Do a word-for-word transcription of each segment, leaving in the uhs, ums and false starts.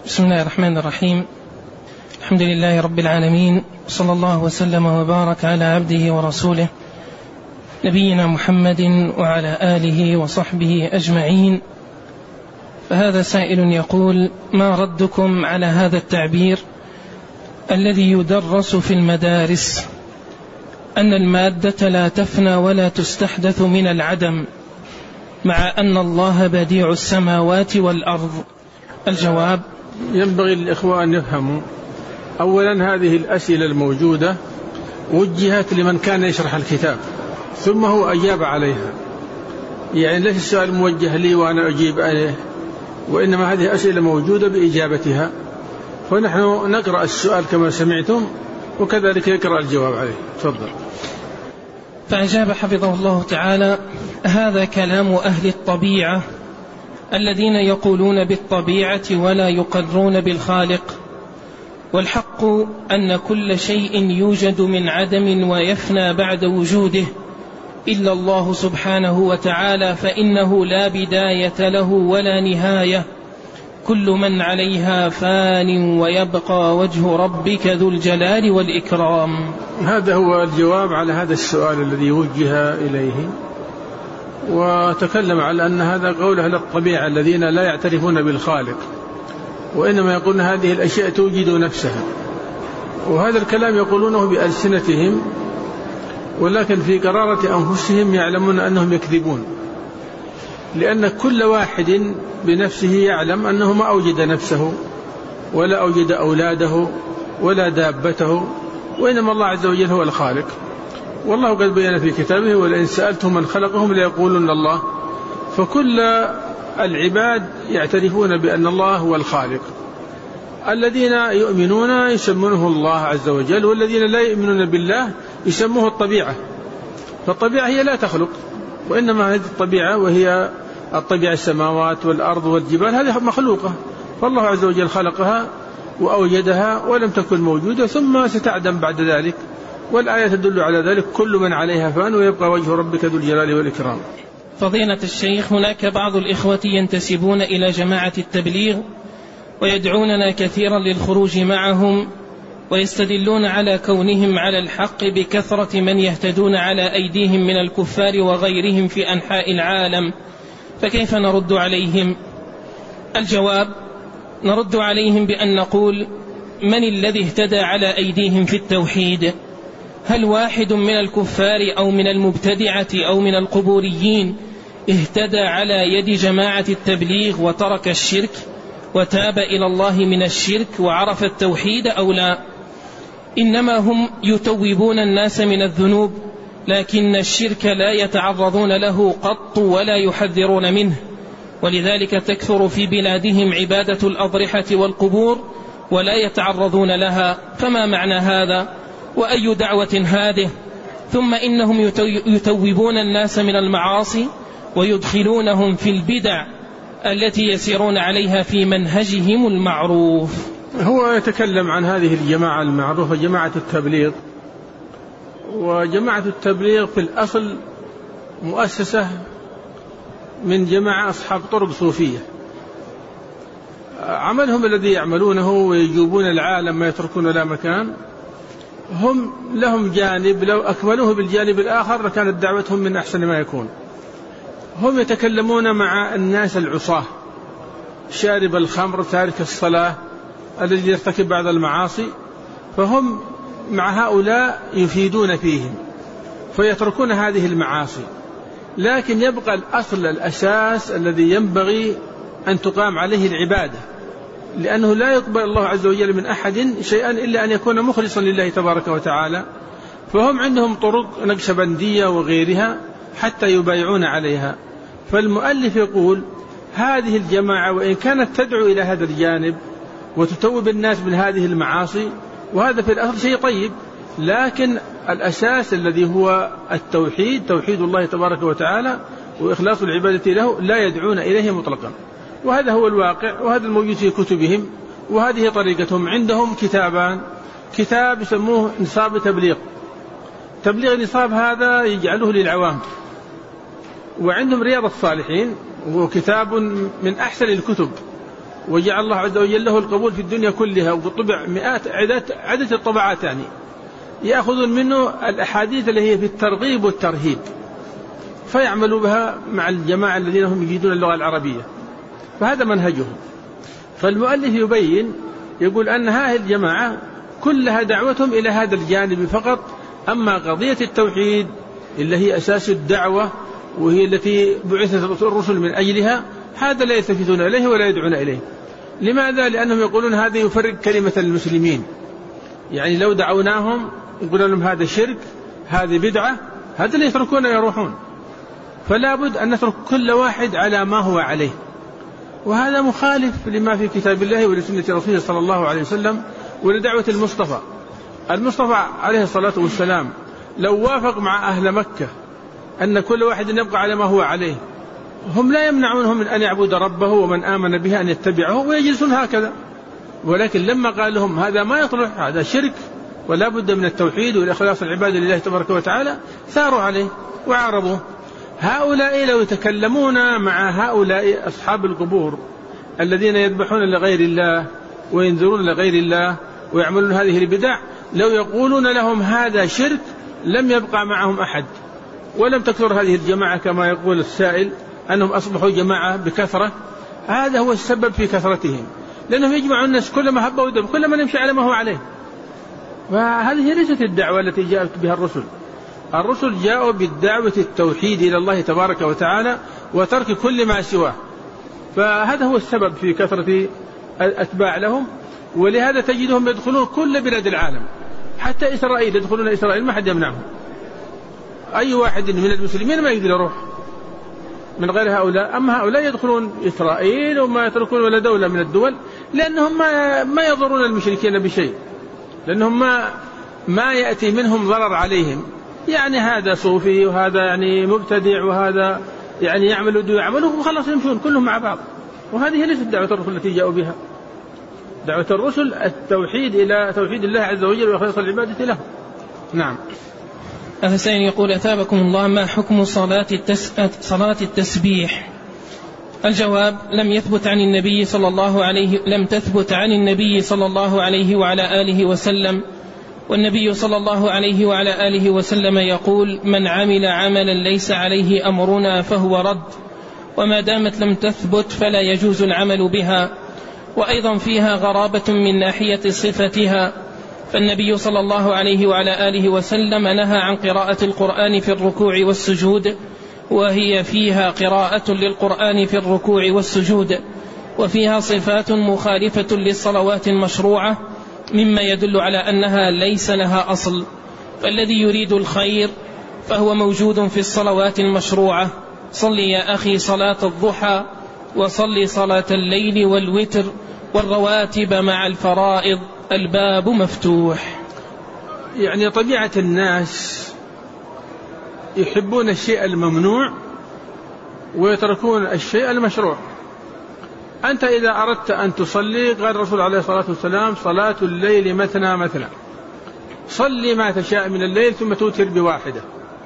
بسم الله الرحمن الرحيم. الحمد لله رب العالمين، صلى الله وسلم وبارك على عبده ورسوله نبينا محمد وعلى آله وصحبه أجمعين. فهذا سائل يقول: ما ردكم على هذا التعبير الذي يدرس في المدارس أن المادة لا تفنى ولا تستحدث من العدم، مع أن الله بديع السماوات والأرض؟ الجواب: ينبغي للإخوة أن يفهموا أولا هذه الأسئلة الموجودة وجهت لمن كان يشرح الكتاب ثم هو أجاب عليها، يعني ليس السؤال موجه لي وأنا أجيب عليه، وإنما هذه أسئلة موجودة بإجابتها، فنحن نقرأ السؤال كما سمعتم وكذلك يقرأ الجواب عليه. تفضل. فأجاب حفظه الله تعالى: هذا كلام أهل الطبيعة الذين يقولون بالطبيعة ولا يقرون بالخالق، والحق أن كل شيء يوجد من عدم ويفنى بعد وجوده إلا الله سبحانه وتعالى، فإنه لا بداية له ولا نهاية، كل من عليها فان ويبقى وجه ربك ذو الجلال والإكرام. هذا هو الجواب على هذا السؤال الذي وجه إليه، وتكلم على أن هذا قول أهل الطبيعة الذين لا يعترفون بالخالق، وإنما يقولون هذه الأشياء توجد نفسها، وهذا الكلام يقولونه بألسنتهم، ولكن في قرارة أنفسهم يعلمون أنهم يكذبون، لأن كل واحد بنفسه يعلم أنه ما أوجد نفسه ولا أوجد أولاده ولا دابته، وإنما الله عز وجل هو الخالق. والله قد بيّن في كتابه: ولئن سألتهم من خلقهم ليقولن الله. فكل العباد يعترفون بأن الله هو الخالق. الذين يؤمنون يسمونه الله عز وجل، والذين لا يؤمنون بالله يسموه الطبيعة. فالطبيعة هي لا تخلق، وإنما هذه الطبيعة وهي الطبيعة السماوات والأرض والجبال هذه مخلوقة، فالله عز وجل خلقها وأوجدها ولم تكن موجودة ثم ستعدم بعد ذلك، والآية تدل على ذلك: كل من عليها فان ويبقى وجه ربك ذو الجلال والإكرام. فضيلة الشيخ، هناك بعض الإخوة ينتسبون إلى جماعة التبليغ ويدعوننا كثيرا للخروج معهم، ويستدلون على كونهم على الحق بكثرة من يهتدون على أيديهم من الكفار وغيرهم في أنحاء العالم، فكيف نرد عليهم؟ الجواب: نرد عليهم بأن نقول: من الذي اهتدى على أيديهم في التوحيد؟ هل واحد من الكفار أو من المبتدعة أو من القبوريين اهتدى على يد جماعة التبليغ وترك الشرك وتاب إلى الله من الشرك وعرف التوحيد أو لا؟ إنما هم يتوبون الناس من الذنوب، لكن الشرك لا يتعرضون له قط ولا يحذرون منه، ولذلك تكثر في بلادهم عبادة الأضرحة والقبور ولا يتعرضون لها. فما معنى هذا؟ وأي دعوة هذه؟ ثم إنهم يتوبون الناس من المعاصي ويدخلونهم في البدع التي يسيرون عليها في منهجهم المعروف. هو يتكلم عن هذه الجماعة المعروفة، جماعة التبليغ. وجماعة التبليغ في الأصل مؤسسة من جماعة أصحاب طرق صوفية، عملهم الذي يعملونه ويجوبون العالم ما يتركون لا مكان، هم لهم جانب لو أكملوه بالجانب الآخر لكانت دعوتهم من أحسن ما يكون. هم يتكلمون مع الناس العصاة، شارب الخمر، تارك الصلاة، الذي يرتكب بعض المعاصي، فهم مع هؤلاء يفيدون فيهم فيتركون هذه المعاصي، لكن يبقى الأصل الأساس الذي ينبغي أن تقام عليه العبادة، لأنه لا يقبل الله عز وجل من أحد شيئا إلا أن يكون مخلصا لله تبارك وتعالى. فهم عندهم طرق نقشبندية وغيرها حتى يبايعون عليها. فالمؤلف يقول: هذه الجماعة وإن كانت تدعو إلى هذا الجانب وتتوب الناس من هذه المعاصي، وهذا في الأصل شيء طيب، لكن الأساس الذي هو التوحيد، توحيد الله تبارك وتعالى وإخلاص العبادة له، لا يدعون إليه مطلقا. وهذا هو الواقع، وهذا الموجود في كتبهم، وهذه طريقتهم. عندهم كتابان: كتاب يسموه نصاب تبليغ، تبليغ نصاب هذا يجعله للعوام، وعندهم رياض الصالحين وهو كتاب من أحسن الكتب وجعل الله عز وجل له القبول في الدنيا كلها، وطبع مئات عدد الطبعات، يعني يأخذون منه الأحاديث اللي هي في الترغيب والترهيب فيعملوا بها مع الجماعة الذين هم يجيدون اللغة العربية، فهذا منهجهم. فالمؤلف يبين يقول أن هذه الجماعة كلها دعوتهم إلى هذا الجانب فقط، أما قضية التوحيد اللي هي أساس الدعوة وهي التي بعثت الرسل من أجلها، هذا لا يلتفتون إليه ولا يدعون إليه. لماذا؟ لأنهم يقولون هذا يفرق كلمة المسلمين، يعني لو دعوناهم يقولون لهم هذا شرك، هذه بدعة، هذا اللي يتركون يروحون. فلا بد أن نترك كل واحد على ما هو عليه، وهذا مخالف لما في كتاب الله ولسنة رسوله صلى الله عليه وسلم ولدعوة المصطفى. المصطفى عليه الصلاة والسلام لو وافق مع أهل مكة أن كل واحد يبقى على ما هو عليه، هم لا يمنعونهم من أن يعبد ربه ومن آمن به أن يتبعه ويجلسون هكذا. ولكن لما قال لهم هذا ما يصلح، هذا شرك ولا بد من التوحيد والإخلاص العبادة لله تبارك وتعالى، ثاروا عليه وعارضوه. هؤلاء لو يتكلمون مع هؤلاء أصحاب القبور الذين يذبحون لغير الله وينذرون لغير الله ويعملون هذه البدع، لو يقولون لهم هذا شرك لم يبقى معهم أحد، ولم تكثر هذه الجماعة كما يقول السائل أنهم أصبحوا جماعة بكثرة. هذا هو السبب في كثرتهم، لأنهم يجمعون الناس كلما هب ودب، كلما يمشي على ما هو عليه. وهذه ليست الدعوة التي جاءت بها الرسل. الرسل جاءوا بالدعوة التوحيد إلى الله تبارك وتعالى وترك كل ما سواه، فهذا هو السبب في كثرة الأتباع لهم. ولهذا تجدهم يدخلون كل بلاد العالم، حتى إسرائيل يدخلون إسرائيل ما حد يمنعهم. أي واحد من المسلمين ما يقدر يروح من غير هؤلاء. أما هؤلاء يدخلون إسرائيل وما يتركون ولا دولة من الدول، لأنهم ما ما يضرون المشركين بشيء، لأنهم ما ما يأتي منهم ضرر عليهم. يعني هذا صوفي وهذا يعني مبتدع وهذا يعني يعمل دو يعمله وخلاص يمشون كلهم مع بعض. وهذه ليست دعوة الرسل التي جاءوا بها. دعوة الرسل التوحيد إلى توحيد الله عز وجل وإخلاص العبادة له. نعم. الحسين يقول أثابكم الله، ما حكم صلاة, التس... صلاة التسبيح؟ الجواب: لم يثبت عن النبي صلى الله عليه لم تثبت عن النبي صلى الله عليه وعلى آله وسلم. والنبي صلى الله عليه وعلى آله وسلم يقول: من عمل عملا ليس عليه أمرنا فهو رد. وما دامت لم تثبت فلا يجوز العمل بها. وأيضا فيها غرابة من ناحية صفتها، فالنبي صلى الله عليه وعلى آله وسلم نهى عن قراءة القرآن في الركوع والسجود، وهي فيها قراءة للقرآن في الركوع والسجود، وفيها صفات مخالفة للصلوات المشروعة، مما يدل على أنها ليس لها أصل. فالذي يريد الخير فهو موجود في الصلوات المشروعة. صل يا أخي صلاة الضحى، وصل صلاة الليل والوتر، والرواتب مع الفرائض، الباب مفتوح. يعني طبيعة الناس يحبون الشيء الممنوع ويتركون الشيء المشروع. أنت إذا أردت أن تصلي، قال الرسول عليه الصلاة والسلام: صلاة الليل مثنى مثنى، صلي ما تشاء من الليل ثم توتر بواحدة.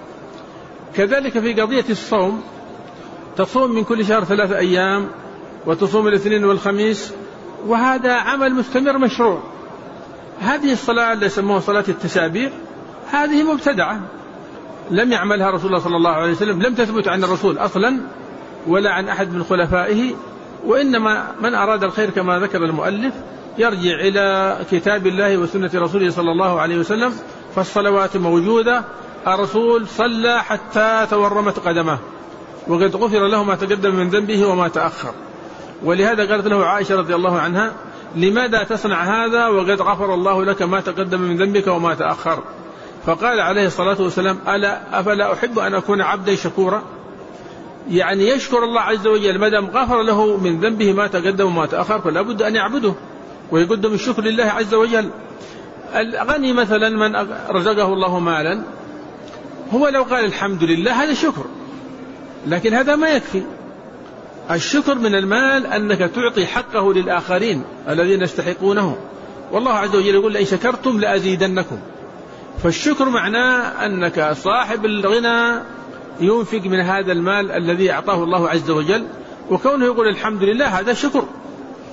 كذلك في قضية الصوم، تصوم من كل شهر ثلاثة أيام وتصوم الاثنين والخميس، وهذا عمل مستمر مشروع. هذه الصلاة اللي يسموها صلاة التسابيح هذه مبتدعة، لم يعملها رسول الله صلى الله عليه وسلم، لم تثبت عن الرسول أصلا ولا عن أحد من خلفائه. وإنما من أراد الخير كما ذكر المؤلف يرجع إلى كتاب الله وسنة رسوله صلى الله عليه وسلم، فالصلوات موجودة. الرسول صلى حتى تورمت قدمه، وقد غفر له ما تقدم من ذنبه وما تأخر. ولهذا قالت له عائشة رضي الله عنها: لماذا تصنع هذا وقد غفر الله لك ما تقدم من ذنبك وما تأخر؟ فقال عليه الصلاة والسلام: ألا أفلا أحب أن أكون عبدا شكورا؟ يعني يشكر الله عز وجل ما دام غفر له من ذنبه ما تقدم وما تأخر، فلا بد أن يعبده ويقدم الشكر لله عز وجل. الغني مثلا من رزقه الله مالا، هو لو قال الحمد لله هذا شكر، لكن هذا ما يكفي. الشكر من المال أنك تعطي حقه للآخرين الذين يستحقونه، والله عز وجل يقول: لئن شكرتم لأزيدنكم. فالشكر معناه أنك صاحب الغنى ينفق من هذا المال الذي أعطاه الله عز وجل، وكونه يقول الحمد لله هذا شكر.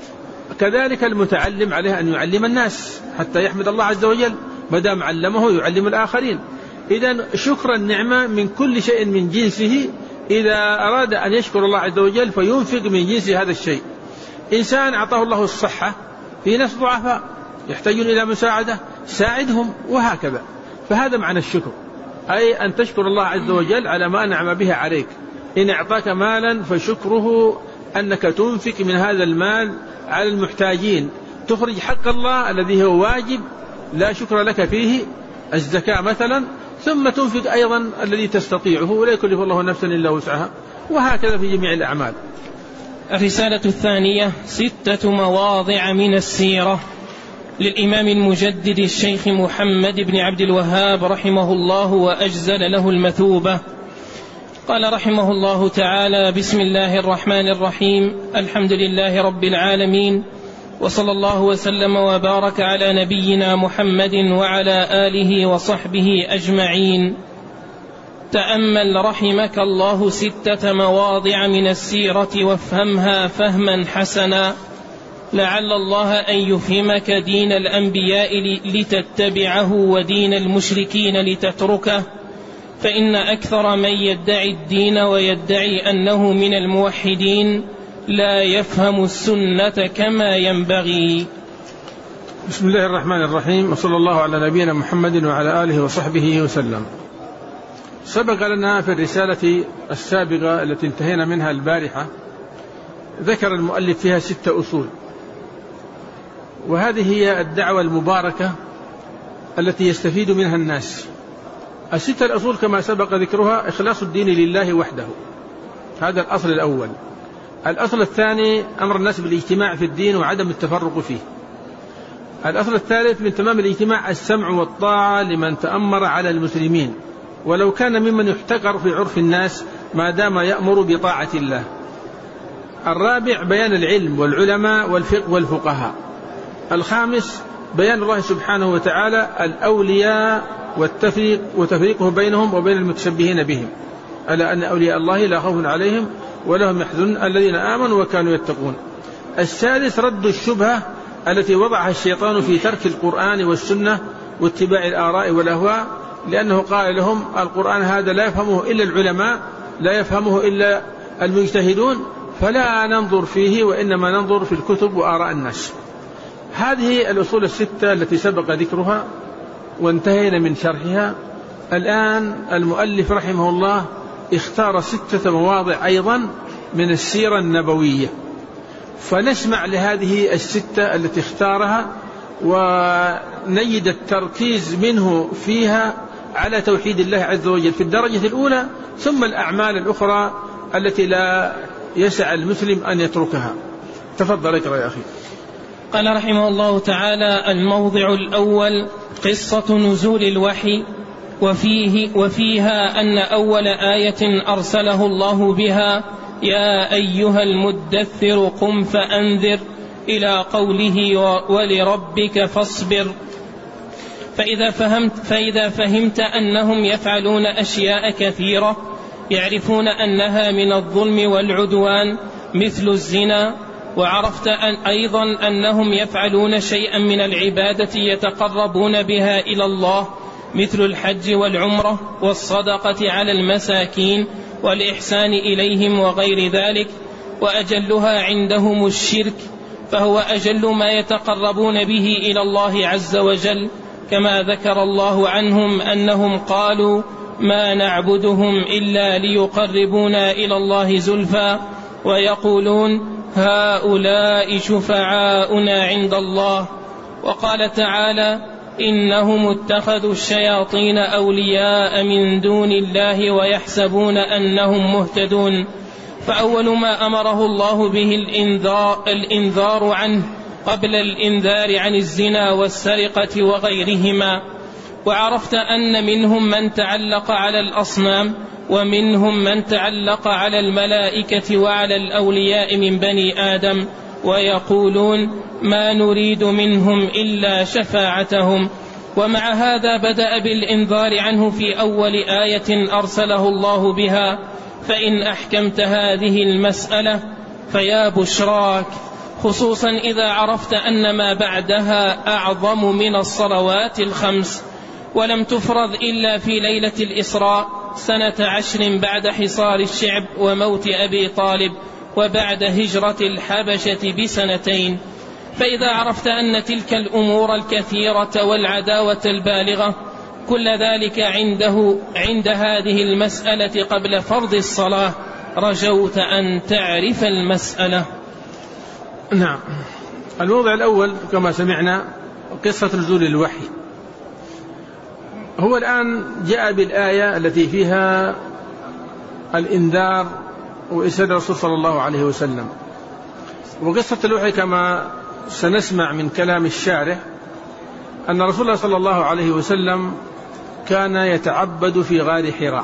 كذلك المتعلم عليه أن يعلم الناس حتى يحمد الله عز وجل، ما دام علمه يعلم الآخرين. إذن شكر النعمة من كل شيء من جنسه، إذا أراد أن يشكر الله عز وجل فينفق من جنس هذا الشيء. إنسان أعطاه الله الصحة، في ناس ضعفاء يحتاجون إلى مساعدة، ساعدهم، وهكذا. فهذا معنى الشكر، أي أن تشكر الله عز وجل على ما أنعم به عليك. إن أعطاك مالا فشكره أنك تنفق من هذا المال على المحتاجين، تخرج حق الله الذي هو واجب لا شكر لك فيه، الزكاة مثلا، ثم تنفق أيضا الذي تستطيعه، ولا يكلف الله نفسا إلا وسعها، وهكذا في جميع الأعمال. الرسالة الثانية: ستة مواضع من السيرة، للإمام المجدد الشيخ محمد بن عبد الوهاب رحمه الله وأجزل له المثوبة. قال رحمه الله تعالى: بسم الله الرحمن الرحيم، الحمد لله رب العالمين، وصلى الله وسلم وبارك على نبينا محمد وعلى آله وصحبه أجمعين. تأمل رحمك الله ستة مواضع من السيرة وافهمها فهما حسنا، لعل الله أن يفهمك دين الأنبياء لتتبعه ودين المشركين لتتركه، فإن أكثر من يدعي الدين ويدعي أنه من الموحدين لا يفهم السنة كما ينبغي. بسم الله الرحمن الرحيم، وصلى الله على نبينا محمد وعلى آله وصحبه وسلم. سبق لنا في الرسالة السابقة التي انتهينا منها البارحة ذكر المؤلف فيها ستة أصول، وهذه هي الدعوة المباركة التي يستفيد منها الناس. الستة الأصول كما سبق ذكرها: إخلاص الدين لله وحده، هذا الأصل الأول. الأصل الثاني: أمر الناس بالاجتماع في الدين وعدم التفرق فيه. الأصل الثالث: من تمام الاجتماع السمع والطاعة لمن تأمر على المسلمين، ولو كان ممن يحتقر في عرف الناس ما دام يأمر بطاعة الله. الرابع: بيان العلم والعلماء والفقه والفقهاء. الخامس: بيان الله سبحانه وتعالى الأولياء والتفريق وتفريقه بينهم وبين المتشبهين بهم، ألا أن أولياء الله لا خوف عليهم ولا هم يحزنون الذين آمنوا وكانوا يتقون. السادس: رد الشبهة التي وضعها الشيطان في ترك القرآن والسنة واتباع الآراء والأهواء، لأنه قال لهم: القرآن هذا لا يفهمه إلا العلماء، لا يفهمه إلا المجتهدون، فلا ننظر فيه، وإنما ننظر في الكتب وآراء الناس. هذه الأصول الستة التي سبق ذكرها وانتهينا من شرحها. الآن المؤلف رحمه الله اختار ستة مواضع أيضا من السيرة النبوية، فنسمع لهذه الستة التي اختارها ونجد التركيز منه فيها على توحيد الله عز وجل في الدرجة الأولى، ثم الأعمال الأخرى التي لا يسع المسلم أن يتركها. تفضل اقرأ يا أخي. قال رحمه الله تعالى: الموضع الأول: قصة نزول الوحي، وفيه وفيها أن أول آية أرسله الله بها: يا أيها المدثر قم فأنذر، إلى قوله: ولربك فاصبر. فإذا فهمت, فإذا فهمت أنهم يفعلون أشياء كثيرة يعرفون أنها من الظلم والعدوان مثل الزنا، وعرفت أن أيضا أنهم يفعلون شيئا من العبادة يتقربون بها إلى الله مثل الحج والعمرة والصدقة على المساكين والإحسان إليهم وغير ذلك، وأجلها عندهم الشرك، فهو أجل ما يتقربون به إلى الله عز وجل، كما ذكر الله عنهم أنهم قالوا: ما نعبدهم إلا ليقربونا إلى الله زلفى، ويقولون: هؤلاء شفعاؤنا عند الله. وقال تعالى: إنهم اتخذوا الشياطين أولياء من دون الله ويحسبون أنهم مهتدون. فأول ما أمره الله به الإنذار, الإنذار عنه قبل الإنذار عن الزنا والسرقة وغيرهما. وعرفت أن منهم من تعلق على الأصنام، ومنهم من تعلق على الملائكة وعلى الأولياء من بني آدم، ويقولون: ما نريد منهم إلا شفاعتهم. ومع هذا بدأ بالإنذار عنه في أول آية أرسله الله بها. فإن أحكمت هذه المسألة فيا بشراك، خصوصا إذا عرفت أن ما بعدها أعظم من الصلوات الخمس، ولم تفرض إلا في ليلة الإسراء سنة عشر بعد حصار الشعب وموت أبي طالب وبعد هجرة الحبشة بسنتين. فإذا عرفت أن تلك الأمور الكثيرة والعداوة البالغة كل ذلك عنده عند هذه المسألة قبل فرض الصلاة رجوت أن تعرف المسألة. نعم. الموضع الأول كما سمعنا قصة نزول الوحي. هو الآن جاء بالآية التي فيها الإنذار وإرسال الرسول صلى الله عليه وسلم. وقصة الوحي كما سنسمع من كلام الشارح أن رسول الله صلى الله عليه وسلم كان يتعبد في غار حراء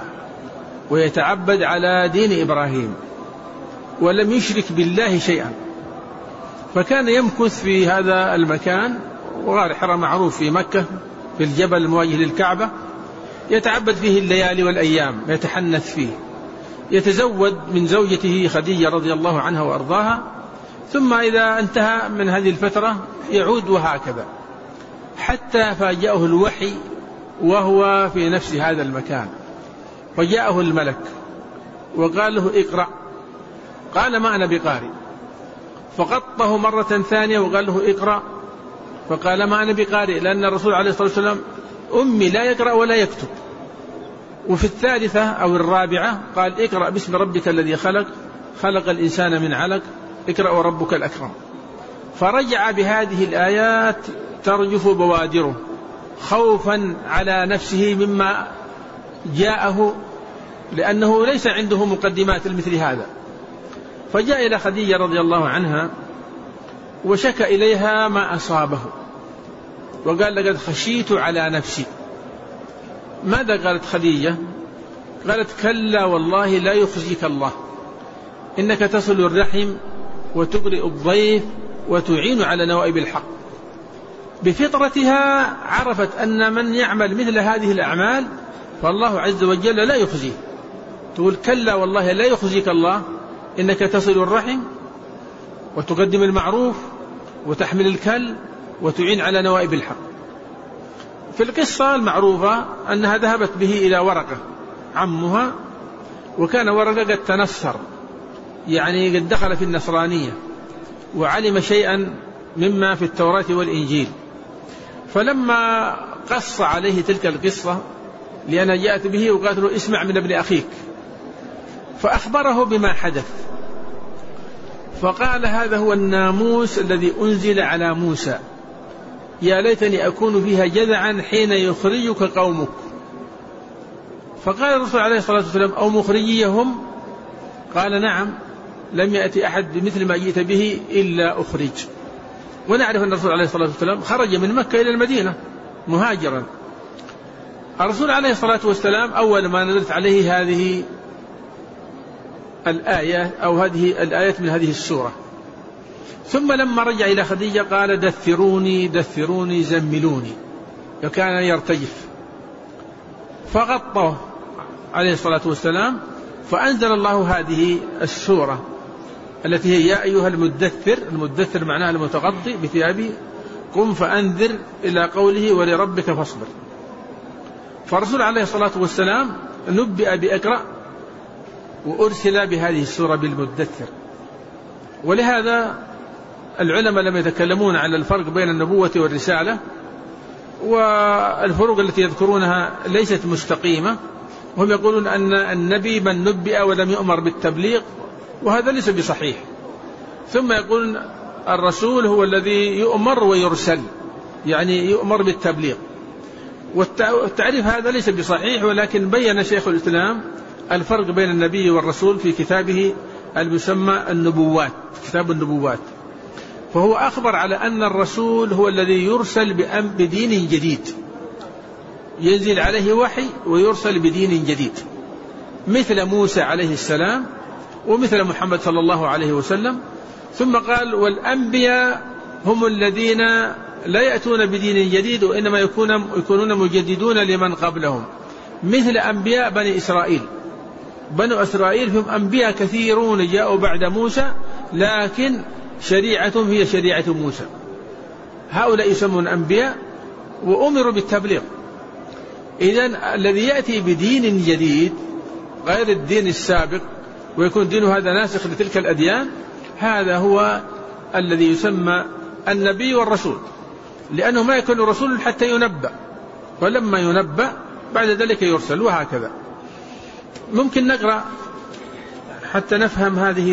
ويتعبد على دين إبراهيم ولم يشرك بالله شيئا، فكان يمكث في هذا المكان، وغار حراء معروف في مكة في الجبل المواجه للكعبة، يتعبد فيه الليالي والأيام، يتحنث فيه، يتزود من زوجته خديجة رضي الله عنها وأرضاها، ثم إذا انتهى من هذه الفترة يعود، وهكذا حتى فاجأه الوحي وهو في نفس هذا المكان، فجاءه الملك وقال له اقرأ، قال ما أنا بقارئ، فقطه مرة ثانية وقال له اقرأ، فقال ما أنا بقارئ، لأن الرسول عليه الصلاة والسلام أمي لا يقرأ ولا يكتب. وفي الثالثة أو الرابعة قال اقرأ باسم ربك الذي خلق خلق الإنسان من علق اقرأ وربك الأكرم. فرجع بهذه الآيات ترجف بوادره خوفا على نفسه مما جاءه، لأنه ليس عنده مقدمات مثل هذا. فجاء إلى خديجة رضي الله عنها وشكى إليها ما أصابه وقال لقد خشيت على نفسي. ماذا قالت خديجة؟ قالت كلا والله لا يخزيك الله، إنك تصل الرحم وتقرئ الضيف وتعين على نوائب الحق. بفطرتها عرفت أن من يعمل مثل هذه الأعمال فالله عز وجل لا يخزيه. تقول كلا والله لا يخزيك الله، إنك تصل الرحم وتقدم المعروف وتحمل الكل وتعين على نوائب الحق. في القصة المعروفة أنها ذهبت به إلى ورقة عمها، وكان ورقة قد تنصر، يعني قد دخل في النصرانية وعلم شيئا مما في التوراة والإنجيل. فلما قص عليه تلك القصة لأنها جاءت به وقالت له اسمع من ابن أخيك، فأخبره بما حدث، فقال هذا هو الناموس الذي أنزل على موسى، يا ليتني أكون فيها جذعا حين يخرجك قومك. فقال الرسول عليه الصلاة والسلام أو مخرجيهم؟ قال نعم، لم يأتي أحد بمثل ما جئت به إلا أخرج. ونعرف أن الرسول عليه الصلاة والسلام خرج من مكة إلى المدينة مهاجرا. الرسول عليه الصلاة والسلام أول ما نزلت عليه هذه الآية أو هذه الآيات من هذه السورة، ثم لما رجع إلى خديجة قال دثروني دثروني زملوني، وكان يرتجف، فغطه عليه الصلاة والسلام، فأنزل الله هذه السورة التي هي يا أيها المدثر. المدثر معناها المتغطي بثيابه، قم فأنذر إلى قوله ولربك فاصبر. فالرسول عليه الصلاة والسلام نبئ بأقرأ وأرسل بهذه السورة بالمدثر. ولهذا العلماء لما يتكلمون على الفرق بين النبوة والرسالة، والفروق التي يذكرونها ليست مستقيمة، وهم يقولون أن النبي من نبئ ولم يؤمر بالتبليغ، وهذا ليس بصحيح. ثم يقولون الرسول هو الذي يؤمر ويرسل، يعني يؤمر بالتبليغ، والتعريف هذا ليس بصحيح. ولكن بين شيخ الإسلام الفرق بين النبي والرسول في كتابه المسمى النبوات، كتاب النبوات، فهو أخبر على أن الرسول هو الذي يرسل بدين جديد، ينزل عليه وحي ويرسل بدين جديد، مثل موسى عليه السلام ومثل محمد صلى الله عليه وسلم. ثم قال والأنبياء هم الذين لا يأتون بدين جديد وإنما يكونون مجددون لمن قبلهم، مثل أنبياء بني إسرائيل. بنو إسرائيل هم أنبياء كثيرون جاءوا بعد موسى، لكن شريعتهم هي شريعة موسى. هؤلاء يسمون أنبياء وأمروا بالتبليغ. إذن الذي يأتي بدين جديد غير الدين السابق ويكون دينه هذا ناسخ لتلك الأديان، هذا هو الذي يسمى النبي والرسول، لأنه ما يكون رسول حتى ينبأ، ولما ينبأ بعد ذلك يرسل، وهكذا. ممكن نقرأ حتى نفهم هذه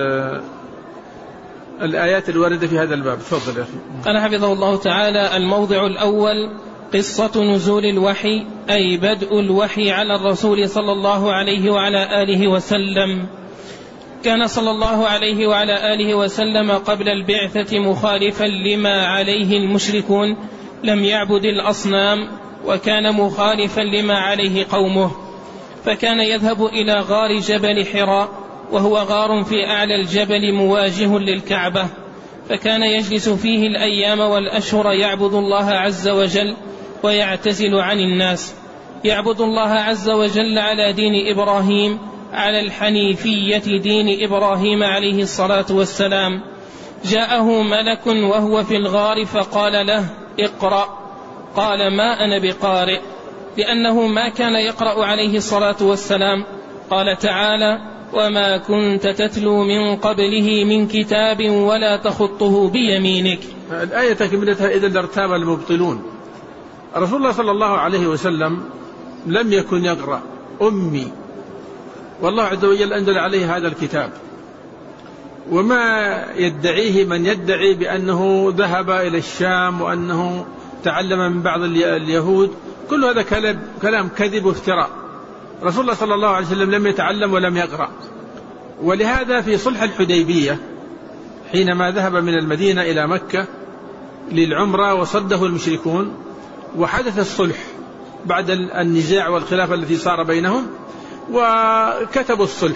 الآيات الواردة في هذا الباب. تفضل يا أخي. قال حفظه الله تعالى: الموضع الأول قصة نزول الوحي، أي بدء الوحي على الرسول صلى الله عليه وعلى آله وسلم. كان صلى الله عليه وعلى آله وسلم قبل البعثة مخالفا لما عليه المشركون، لم يعبد الأصنام، وكان مخالفا لما عليه قومه، فكان يذهب إلى غار جبل حراء، وهو غار في أعلى الجبل مواجه للكعبة، فكان يجلس فيه الأيام والأشهر يعبد الله عز وجل ويعتزل عن الناس، يعبد الله عز وجل على دين إبراهيم، على الحنيفية دين إبراهيم عليه الصلاة والسلام. جاءه ملك وهو في الغار فقال له: اقرأ. قال: ما أنا بقارئ، لأنه ما كان يقرأ عليه الصلاة والسلام. قال تعالى: وما كنت تتلو من قبله من كتاب ولا تخطه بيمينك. الآية تكملتها: إذا ارتاب المبطلون. رسول الله صلى الله عليه وسلم لم يكن يقرأ، أمي، والله عز وجل أنزل عليه هذا الكتاب، وما يدعيه من يدعي بأنه ذهب إلى الشام وأنه تعلم من بعض اليهود، كل هذا كلام كذب وافتراء. رسول الله صلى الله عليه وسلم لم يتعلم ولم يقرأ. ولهذا في صلح الحديبية حينما ذهب من المدينة إلى مكة للعمرة وصده المشركون، وحدث الصلح بعد النزاع والخلاف التي صار بينهم، وكتبوا الصلح.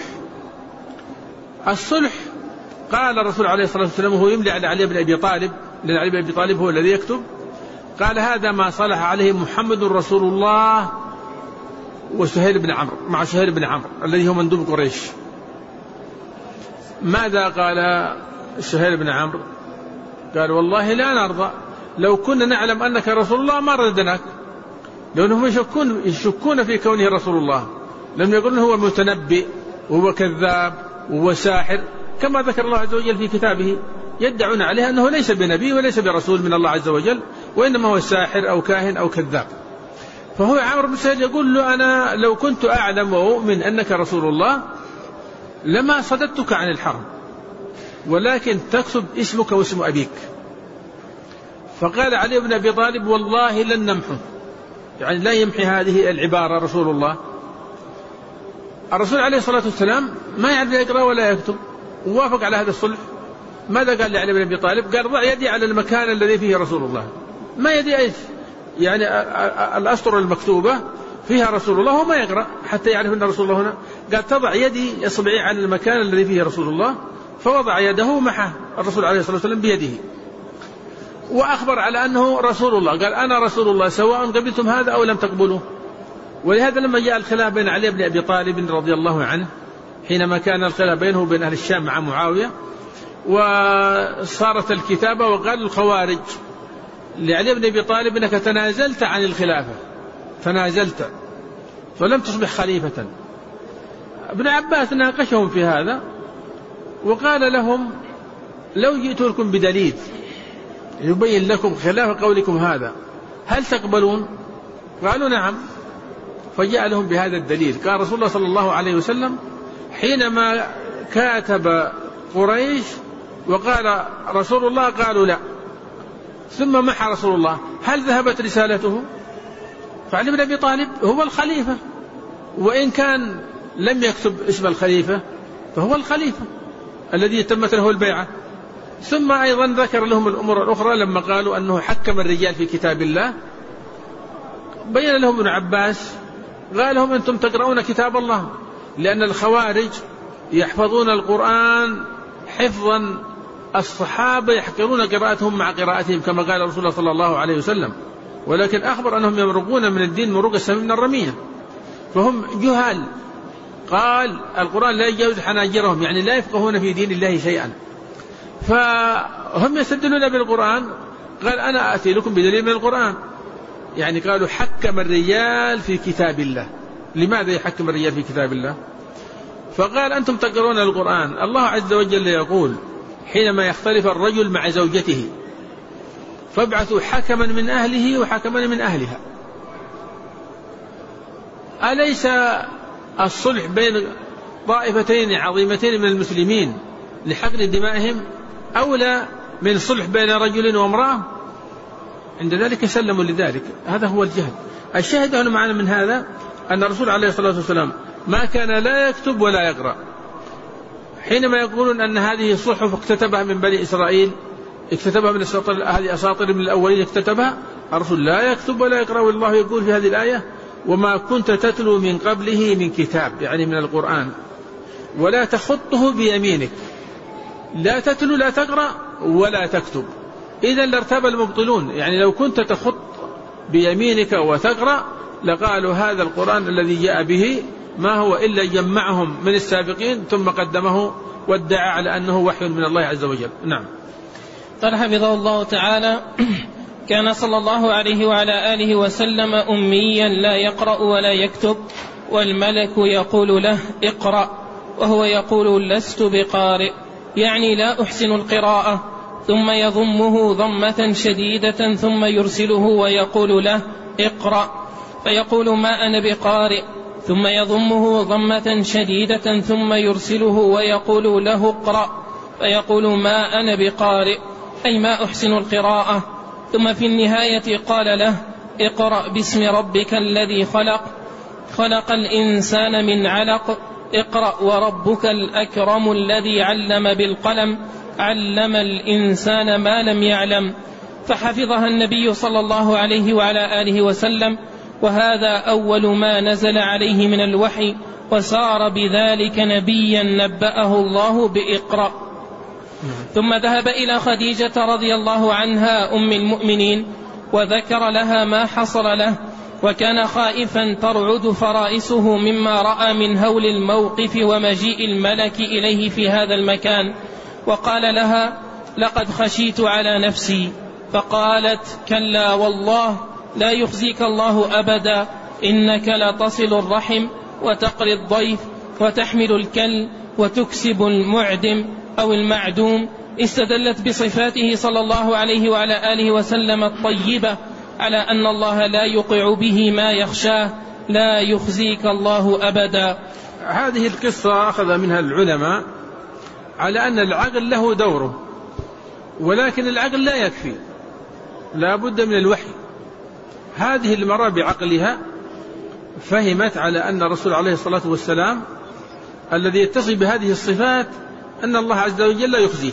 الصلح قال الرسول عليه الصلاة والسلام وهو يملي على علي بن أبي طالب، لأن علي بن أبي طالب هو الذي يكتب، قال: هذا ما صلح عليه محمد رسول الله وسهيل بن عمرو، مع سهيل بن عمرو الذي هو مندوب قريش. ماذا قال سهيل بن عمرو؟ قال: والله لا نرضى، لو كنا نعلم أنك رسول الله ما رددناك، لأنهم يشكون, يشكون في كونه رسول الله، لم يقولون هو متنبئ وهو كذاب وهو ساحر كما ذكر الله عز وجل في كتابه، يدعون عليه أنه ليس بنبي وليس برسول من الله عز وجل، وإنما هو ساحر أو كاهن أو كذاب. فهو عمرو بن سهيل يقول له: أنا لو كنت أعلم وأؤمن أنك رسول الله لما صددتك عن الحرم، ولكن تكتب اسمك واسم أبيك. فقال علي بن أبي طالب: والله لن نمحه، يعني لا يمحي هذه العبارة رسول الله. الرسول عليه الصلاة والسلام ما يعرف يقرأ ولا يكتب، ووافق على هذا الصلح. ماذا قال لعلي بن أبي طالب؟ قال: ضع يدي على المكان الذي فيه رسول الله. ما يدي إيش؟ يعني الأسطر المكتوبة فيها رسول الله وما يقرأ حتى يعرف أن رسول الله هنا. قال: تضع يدي إصبعي على المكان الذي فيه رسول الله، فوضع يده ومحى الرسول عليه الصلاة والسلام بيده، وأخبر على أنه رسول الله. قال: أنا رسول الله سواء قبلتم هذا أو لم تقبلوه. ولهذا لما جاء الخلاف بين علي بن أبي طالب رضي الله عنه، حينما كان الخلاف بينه وبين أهل الشام مع معاوية، وصارت الكتابة، وقال الخوارج لعلي بن أبي طالب: إنك تنازلت عن الخلافة، تنازلت فلم تصبح خليفة. ابن عباس ناقشهم في هذا وقال لهم: لو جئت لكم بدليل يبين لكم خلاف قولكم هذا هل تقبلون؟ قالوا: نعم. فجاء لهم بهذا الدليل. قال رسول الله صلى الله عليه وسلم حينما كاتب قريش وقال رسول الله قالوا لا، ثم محى رسول الله، هل ذهبت رسالته؟ فعلي بن أبي طالب هو الخليفة، وإن كان لم يكتب اسم الخليفة فهو الخليفة الذي تمت له البيعة. ثم أيضا ذكر لهم الأمور الأخرى لما قالوا أنه حكم الرجال في كتاب الله، بين لهم ابن عباس قال لهم: أنتم تقرؤون كتاب الله، لأن الخوارج يحفظون القرآن حفظا الصحابة يحقرون قراءتهم مع قراءتهم كما قال رسول الله صلى الله عليه وسلم، ولكن أخبر أنهم يمرقون من الدين مروق السهم من الرمية، فهم جهال. قال: القرآن لا يجاوز حناجرهم، يعني لا يفقهون في دين الله شيئا. فهم يستدلون بالقرآن. قال أنا آتي لكم بدليل من القرآن. يعني قالوا حكم الرجال في كتاب الله. لماذا يحكم الرجال في كتاب الله؟ فقال أنتم تقرؤون القرآن، الله عز وجل يقول حينما يختلف الرجل مع زوجته فابعثوا حكما من أهله وحكما من أهلها. أليس الصلح بين طائفتين عظيمتين من المسلمين لحقن دمائهم أولى من صلح بين رجل وامرأة؟ عند ذلك سلموا لذلك. هذا هو الجهل. الشاهد هنا معنا من هذا أن الرسول عليه الصلاة والسلام ما كان لا يكتب ولا يقرأ. حينما يقولون أن هذه صحف اكتتبها من بني إسرائيل، اكتتبها من هذه أساطير من الأولين اكتتبها، الرسول لا يكتب ولا يقرأ. والله يقول في هذه الآية وما كنت تتلو من قبله من كتاب، يعني من القرآن، ولا تخطه بيمينك. لا تتلو لا تقرأ ولا تكتب. إذا لارتاب المبطلون. يعني لو كنت تخط بيمينك وتقرأ لقالوا هذا القرآن الذي جاء به ما هو إلا جمعهم من السابقين ثم قدمه وادعى على أنه وحي من الله عز وجل. نعم. قال حفظه الله تعالى: كان صلى الله عليه وعلى آله وسلم أميا لا يقرأ ولا يكتب، والملك يقول له اقرأ وهو يقول لست بقارئ، يعني لا أحسن القراءة، ثم يضمه ضمة شديدة ثم يرسله ويقول له اقرأ فيقول ما أنا بقارئ، ثم يضمه ضمة شديدة ثم يرسله ويقول له اقرأ فيقول ما أنا بقارئ، أي ما أحسن القراءة. ثم في النهاية قال له اقرأ باسم ربك الذي خلق خلق الإنسان من علق اقرأ وربك الأكرم الذي علم بالقلم علم الإنسان ما لم يعلم. فحفظها النبي صلى الله عليه وعلى آله وسلم، وهذا أول ما نزل عليه من الوحي، وصار بذلك نبيا نبأه الله بإقرأ. ثم ذهب إلى خديجة رضي الله عنها أم المؤمنين وذكر لها ما حصل له، وكان خائفا ترعد فرائسه مما رأى من هول الموقف ومجيء الملك إليه في هذا المكان، وقال لها لقد خشيت على نفسي، فقالت كلا والله لا يخزيك الله أبدا، إنك لتصل الرحم وتقري الضيف وتحمل الكل وتكسب المعدم أو المعدوم. استدلت بصفاته صلى الله عليه وعلى آله وسلم الطيبة على أن الله لا يقع به ما يخشاه، لا يخزيك الله أبدا. هذه القصة أخذ منها العلماء على أن العقل له دوره، ولكن العقل لا يكفي، لا بد من الوحي. هذه المرأة بعقلها فهمت على أن الرسول عليه الصلاة والسلام الذي يتصل بهذه الصفات أن الله عز وجل لا يخزيه،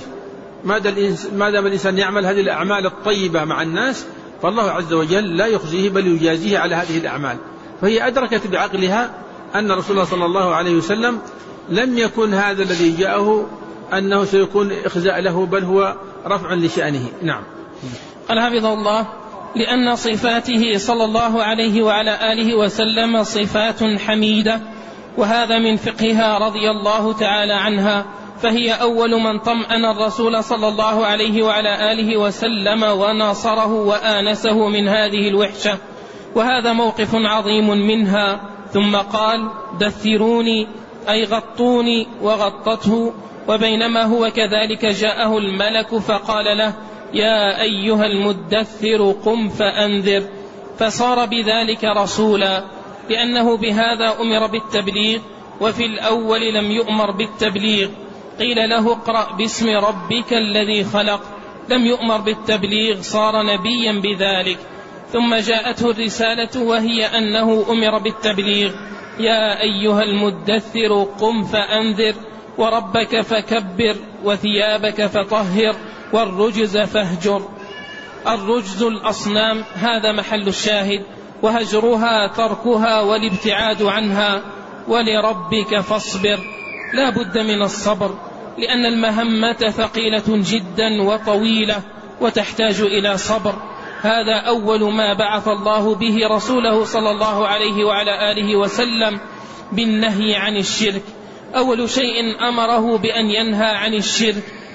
ما دام الإنسان يعمل هذه الأعمال الطيبة مع الناس فالله عز وجل لا يخزيه بل يجازيه على هذه الأعمال. فهي أدركت بعقلها أن رسول الله صلى الله عليه وسلم لم يكن هذا الذي جاءه أنه سيكون إخزاء له، بل هو رفع لشأنه. نعم. قال حفظه الله: لأن صفاته صلى الله عليه وعلى آله وسلم صفات حميدة، وهذا من فقهها رضي الله تعالى عنها، فهي أول من طمأن الرسول صلى الله عليه وعلى آله وسلم وناصره وآنسه من هذه الوحشة، وهذا موقف عظيم منها. ثم قال دثروني أي غطوني، وغطته. وبينما هو كذلك جاءه الملك فقال له يا أيها المدثر قم فأنذر، فصار بذلك رسولا، لأنه بهذا أمر بالتبليغ، وفي الأول لم يؤمر بالتبليغ. قيل له اقرأ باسم ربك الذي خلق، لم يؤمر بالتبليغ، صار نبيا بذلك. ثم جاءته الرسالة وهي أنه أمر بالتبليغ، يا أيها المدثر قم فأنذر، وربك فكبر، وثيابك فطهر، والرجز فاهجر. الرجز الأصنام، هذا محل الشاهد، وهجرها تركها والابتعاد عنها. ولربك فاصبر، لا بد من الصبر، لأن المهمة ثقيلة جدا وطويلة وتحتاج إلى صبر. هذا أول ما بعث الله به رسوله صلى الله عليه وعلى آله وسلم بالنهي عن الشرك. أول شيء أمره بأن ينهى عن الشرك،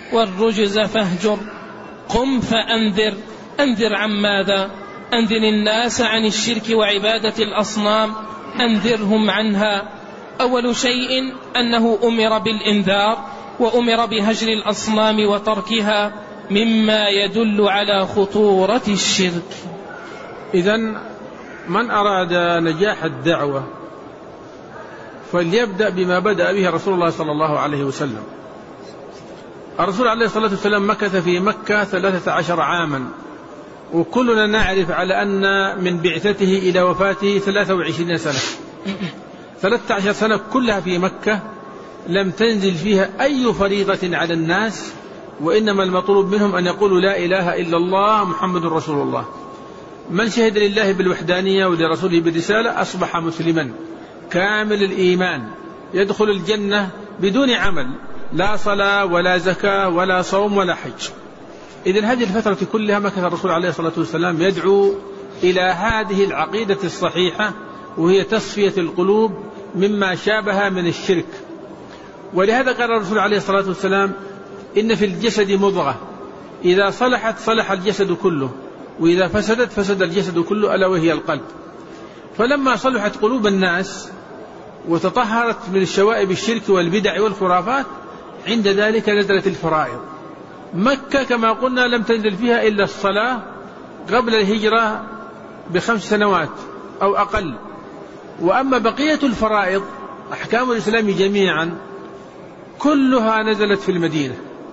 والرجز فاهجر. قم فأنذر. أنذر عن ماذا؟ أنذر الناس عن الشرك وعبادة الأصنام، أنذرهم عنها. أول شيء أنه أمر بالإنذار، وأمر بهجر الأصنام وتركها، مما يدل على خطورة الشرك. إذن من أراد نجاح الدعوة فليبدأ بما بدأ به رسول الله صلى الله عليه وسلم. الرسول عليه الصلاة والسلام مكث في مكة ثلاثة عشر عاما، وكلنا نعرف على أن من بعثته إلى وفاته ثلاثة وعشرين سنة، ثلاثة عشر سنة كلها في مكة، لم تنزل فيها أي فريضة على الناس، وإنما المطلوب منهم أن يقولوا لا إله إلا الله محمد رسول الله. من شهد لله بالوحدانية ولرسوله بالرسالة أصبح مسلما كامل الإيمان، يدخل الجنة بدون عمل، لا صلاة ولا زكاة ولا صوم ولا حج. إذن هذه الفترة كلها مكث الرسول عليه الصلاة والسلام يدعو إلى هذه العقيدة الصحيحة، وهي تصفية القلوب مما شابها من الشرك. ولهذا قال الرسول عليه الصلاة والسلام: إن في الجسد مضغة إذا صلحت صلح الجسد كله، وإذا فسدت فسد الجسد كله، ألا وهي القلب. فلما صلحت قلوب الناس وتطهرت من الشوائب الشرك والبدع والخرافات، عند ذلك نزلت الفرائض. مكة كما قلنا لم تنزل فيها إلا الصلاة قبل الهجرة بخمس سنوات أو أقل. وأما بقية الفرائض أحكام الإسلام جميعا كلها نزلت في المدينة.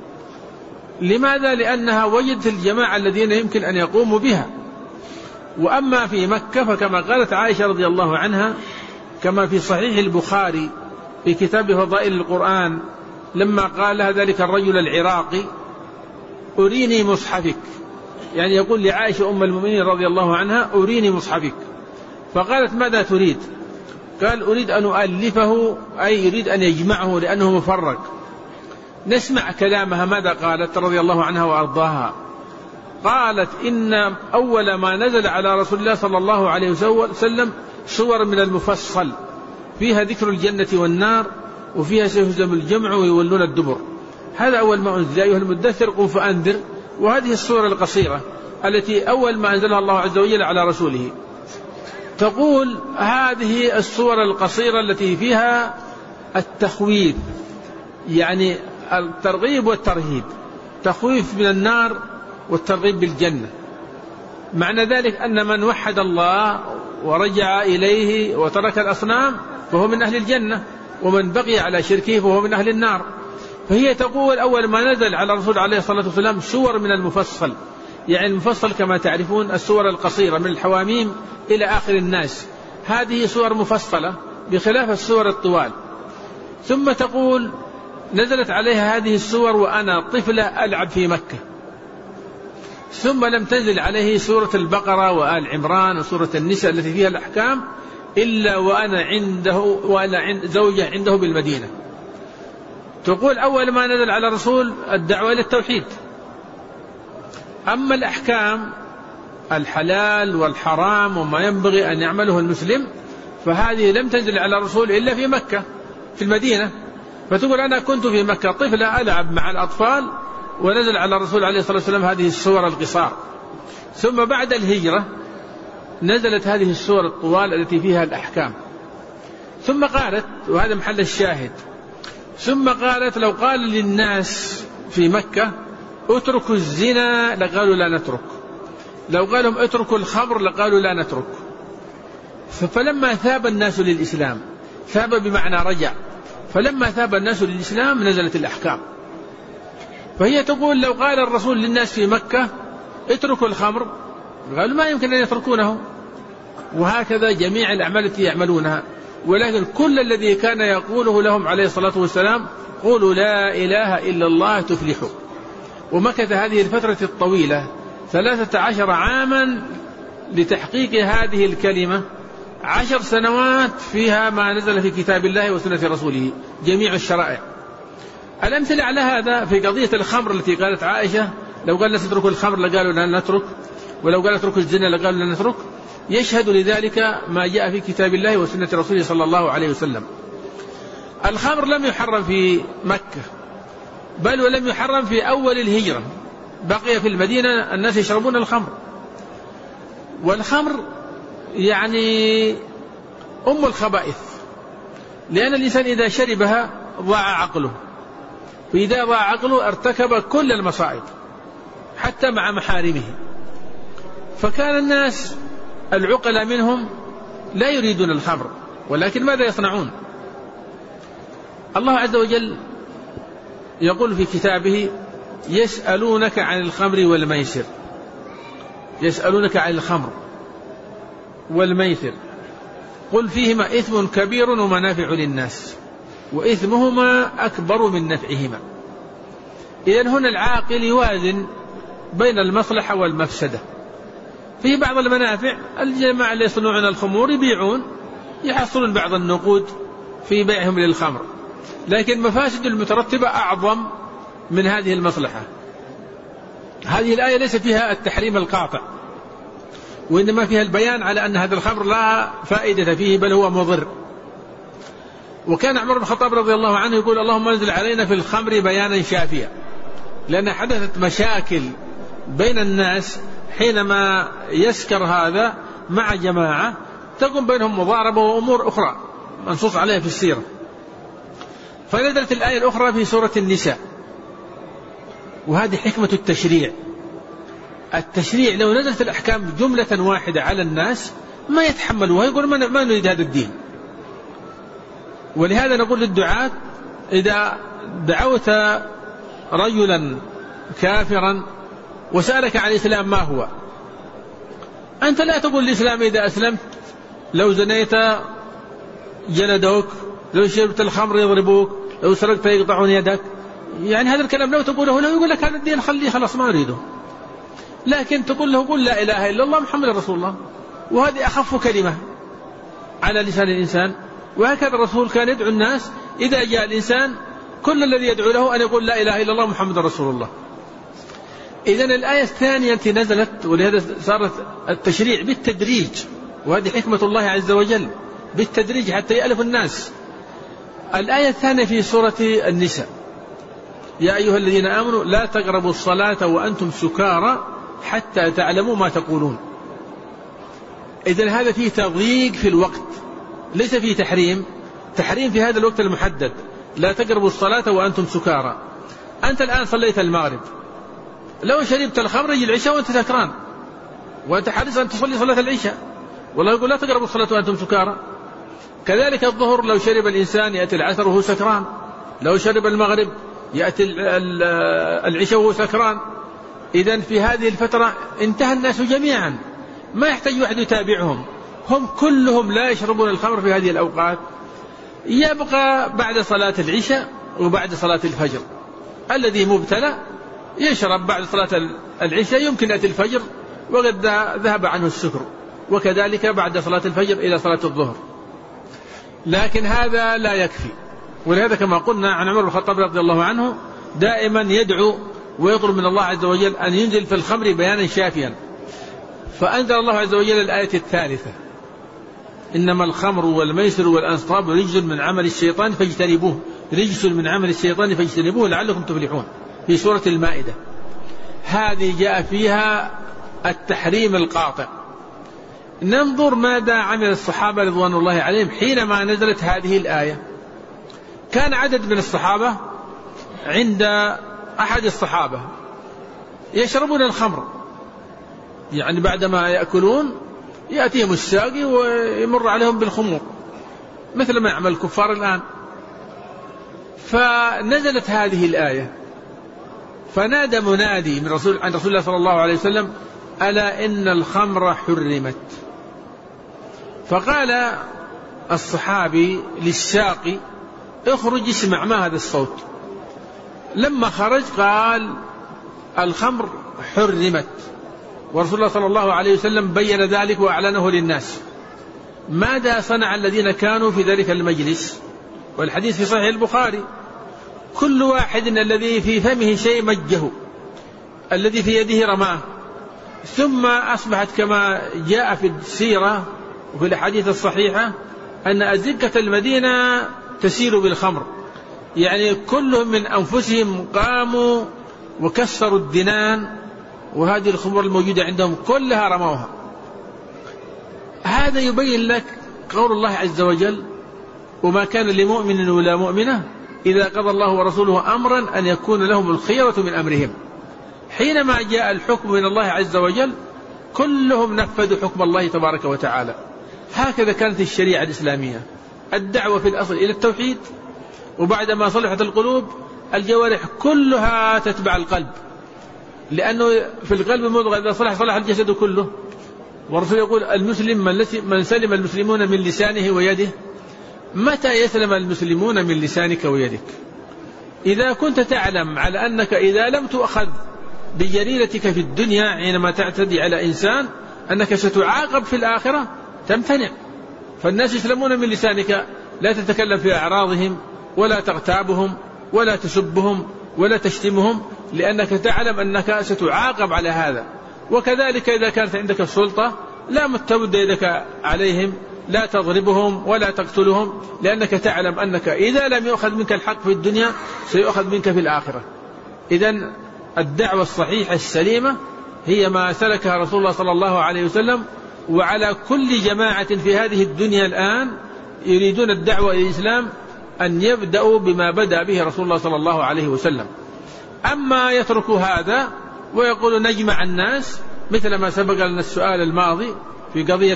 لماذا؟ لأنها وجدت الجماعة الذين يمكن أن يقوموا بها. وأما في مكة فكما قالت عائشة رضي الله عنها كما في صحيح البخاري في كتاب فضائل القرآن، لما قال لها ذلك الرجل العراقي: أريني مصحفك، يعني يقول لعائشة أم المؤمنين رضي الله عنها: أريني مصحفك. فقالت: ماذا تريد؟ قال: أريد أن أؤلفه، أي يريد أن يجمعه لأنه مفرق. نسمع كلامها ماذا قالت رضي الله عنها وأرضاها. قالت: إن أول ما نزل على رسول الله صلى الله عليه وسلم سور من المفصل فيها ذكر الجنة والنار، وفيها سيهزم الجمع ويولون الدبر. هذا أول ما أنزل: يا أيها المدثر قم فأنذر. وهذه السورة القصيرة التي أول ما أنزلها الله عز وجل على رسوله. تقول هذه السورة القصيرة التي فيها التخويف، يعني الترغيب والترهيب، تخويف من النار والترغيب بالجنة. معنى ذلك أن من وحد الله ورجع إليه وترك الأصنام فهو من أهل الجنة، ومن بقي على شركه فهو من أهل النار. فهي تقول أول ما نزل على الرسول عليه الصلاة والسلام سور من المفصل، يعني المفصل كما تعرفون السور القصيرة من الحواميم إلى آخر الناس، هذه سور مفصلة بخلاف السور الطوال. ثم تقول: نزلت عليها هذه السور وأنا طفلة ألعب في مكة. ثم لم تنزل عليه سورة البقرة وآل عمران وسورة النساء التي فيها الأحكام إلا وأنا عنده وأنا عند زوجة عنده بالمدينة. تقول أول ما نزل على الرسول الدعوة إلى التوحيد. أما الأحكام الحلال والحرام وما ينبغي أن يعمله المسلم فهذه لم تنزل على الرسول إلا في مكة في المدينة. فتقول أنا كنت في مكة طفلة ألعب مع الأطفال ونزل على الرسول عليه الصلاة والسلام هذه السور القصار. ثم بعد الهجرة نزلت هذه السور الطوال التي فيها الأحكام. ثم قالت، وهذا محل الشاهد، ثم قالت: لو قال للناس في مكة اتركوا الزنا لقالوا لا نترك، لو قالهم اتركوا الخمر لقالوا لا نترك. فلما ثاب الناس للإسلام، ثاب بمعنى رجع، فلما ثاب الناس للإسلام نزلت الأحكام. فهي تقول لو قال الرسول للناس في مكة اتركوا الخمر قالوا ما يمكن أن يتركونه، وهكذا جميع الأعمال التي يعملونها. ولكن كل الذي كان يقوله لهم عليه الصلاة والسلام: قولوا لا إله إلا الله تفلحوا. ومكث هذه الفترة الطويلة ثلاثة عشر عاما لتحقيق هذه الكلمة، عشر سنوات فيها ما نزل في كتاب الله وسنة رسوله جميع الشرائع. الأمثلة على هذا في قضية الخمر التي قالت عائشة: لو قال الناس اتركوا الخمر لقالوا لا نترك، ولو قال اتركوا الزنا لقالوا لا نترك. يشهد لذلك ما جاء في كتاب الله وسنة رسوله صلى الله عليه وسلم. الخمر لم يحرم في مكة، بل ولم يحرم في أول الهجرة، بقي في المدينة الناس يشربون الخمر. والخمر يعني أم الخبائث، لأن الإنسان إذا شربها ضاع عقله، وإذا ضاع عقله ارتكب كل المصائب حتى مع محارمه. فكان الناس العقلاء منهم لا يريدون الخمر، ولكن ماذا يصنعون؟ الله عز وجل يقول في كتابه: يسألونك عن الخمر والميسر. يسألونك عن الخمر والميسر قل فيهما إثم كبير ومنافع للناس وإثمهما أكبر من نفعهما. إذن هنا العاقل يوازن بين المصلحة والمفسدة. في بعض المنافع، الجماعة اللي يصنعون الخمور يبيعون يحصلون بعض النقود في بيعهم للخمر، لكن مفاسد المترتبة أعظم من هذه المصلحة. هذه الآية ليس فيها التحريم القاطع، وإنما فيها البيان على أن هذا الخمر لا فائدة فيه بل هو مضر. وكان عمر بن الخطاب رضي الله عنه يقول: اللهم انزل علينا في الخمر بيانا شافيا، لأن حدثت مشاكل بين الناس حينما يسكر هذا مع جماعة تقوم بينهم مضاربة وأمور أخرى منصوص عليها في السيرة. فنزلت الآية الأخرى في سورة النساء، وهذه حكمة التشريع. التشريع لو نزلت الأحكام جملة واحدة على الناس ما يتحملوها، يقول ما نريد هذا الدين. ولهذا نقول للدعاة: إذا دعوت رجلا كافرا وسألك عن الإسلام ما هو، أنت لا تقول الإسلام إذا أسلمت لو زنيت جلدوك، لو شربت الخمر يضربوك، لو سرقت يقطعون يدك. يعني هذا الكلام لو تقوله له يقول لك هذا الدين خليه خلاص ما أريده. لكن تقول له: قل لا إله إلا الله محمد رسول الله، وهذه أخف كلمة على لسان الإنسان. وهكذا الرسول كان يدعو الناس إذا جاء الإنسان كل الذي يدعو له أن يقول لا إله إلا الله محمد رسول الله. إذن الآية الثانية التي نزلت، ولهذا صارت التشريع بالتدريج، وهذه حكمة الله عز وجل بالتدريج حتى يألف الناس. الآية الثانية في سورة النساء: يا أيها الذين آمنوا لا تقربوا الصلاة وأنتم سكارى حتى تعلموا ما تقولون. إذن هذا فيه تضييق في الوقت، ليس فيه تحريم. تحريم في هذا الوقت المحدد: لا تقربوا الصلاة وأنتم سكارى. أنت الآن صليت المغرب، لو شربت الخمر يجي العشاء وأنت سكران، وأنت حريص أن تصلي صلاة العشاء، والله يقول لا تقربوا الصلاة وأنتم سكارى. كذلك الظهر لو شرب الإنسان يأتي العصر وهو سكران، لو شرب المغرب يأتي العشاء وهو سكران. إذن في هذه الفترة انتهى الناس جميعا، ما يحتاج واحد يتابعهم، هم كلهم لا يشربون الخمر في هذه الأوقات. يبقى بعد صلاة العشاء وبعد صلاة الفجر، الذي مبتلى يشرب بعد صلاة العشاء، يمكن يأتي الفجر وقد ذهب عنه السكر، وكذلك بعد صلاة الفجر إلى صلاة الظهر. لكن هذا لا يكفي، ولهذا كما قلنا عن عمر بن الخطاب رضي الله عنه دائما يدعو ويطلب من الله عز وجل أن ينزل في الخمر بيانا شافيا. فأنزل الله عز وجل الآية الثالثة: إنما الخمر والميسر والأنصاب رجس من عمل الشيطان فاجتنبوه رجس من عمل الشيطان فاجتنبوه لعلكم تفلحون، في سورة المائدة. هذه جاء فيها التحريم القاطع. ننظر ماذا عمل الصحابة رضوان الله عليهم حينما نزلت هذه الآية. كان عدد من الصحابة عند أحد الصحابة يشربون الخمر، يعني بعدما يأكلون يأتيهم الساقي ويمر عليهم بالخمور مثل ما يعمل الكفار الآن. فنزلت هذه الآية، فنادى منادي من رسول عن رسول الله صلى الله عليه وسلم: ألا إن الخمر حرمت. فقال الصحابي للساقي: اخرج اسمع ما هذا الصوت. لما خرج قال: الخمر حرمت. ورسول الله صلى الله عليه وسلم بين ذلك وأعلنه للناس. ماذا صنع الذين كانوا في ذلك المجلس؟ والحديث في صحيح البخاري: كل واحد الذي في فمه شيء مجه، الذي في يده رماه. ثم أصبحت كما جاء في السيرة وفي الحديث الصحيحة أن أزقة المدينة تسير بالخمر، يعني كلهم من أنفسهم قاموا وكسروا الدنان، وهذه الخمور الموجودة عندهم كلها رموها. هذا يبين لك قول الله عز وجل: وما كان لمؤمن ولا مؤمنة إذا قضى الله ورسوله أمرا أن يكون لهم الخيرة من أمرهم. حينما جاء الحكم من الله عز وجل كلهم نفذوا حكم الله تبارك وتعالى. هكذا كانت الشريعة الإسلامية، الدعوة في الأصل إلى التوحيد، وبعدما صلحت القلوب الجوارح كلها تتبع القلب، لأنه في القلب مضغة، إذا صلح صلح الجسد كله. والرسول يقول: المسلم من سلم المسلمون من لسانه ويده. متى يسلم المسلمون من لسانك ويدك؟ إذا كنت تعلم على أنك إذا لم تؤخذ بجريرتك في الدنيا حينما تعتدي على إنسان أنك ستعاقب في الآخرة، تمتنع. فالناس يسلمون من لسانك، لا تتكلم في أعراضهم ولا تغتابهم ولا تسبهم ولا تشتمهم، لأنك تعلم أنك ستعاقب على هذا. وكذلك إذا كانت عندك السلطة لا تمد يدك عليهم، لا تضربهم ولا تقتلهم، لأنك تعلم أنك إذا لم يؤخذ منك الحق في الدنيا سيؤخذ منك في الآخرة. إذن الدعوة الصحيحة السليمة هي ما سلكها رسول الله صلى الله عليه وسلم، وعلى كل جماعة في هذه الدنيا الآن يريدون الدعوة إلى الإسلام أن يبدأوا بما بدأ به رسول الله صلى الله عليه وسلم. أما يتركوا هذا ويقولوا نجمع الناس، مثل ما سبق لنا السؤال الماضي في قضية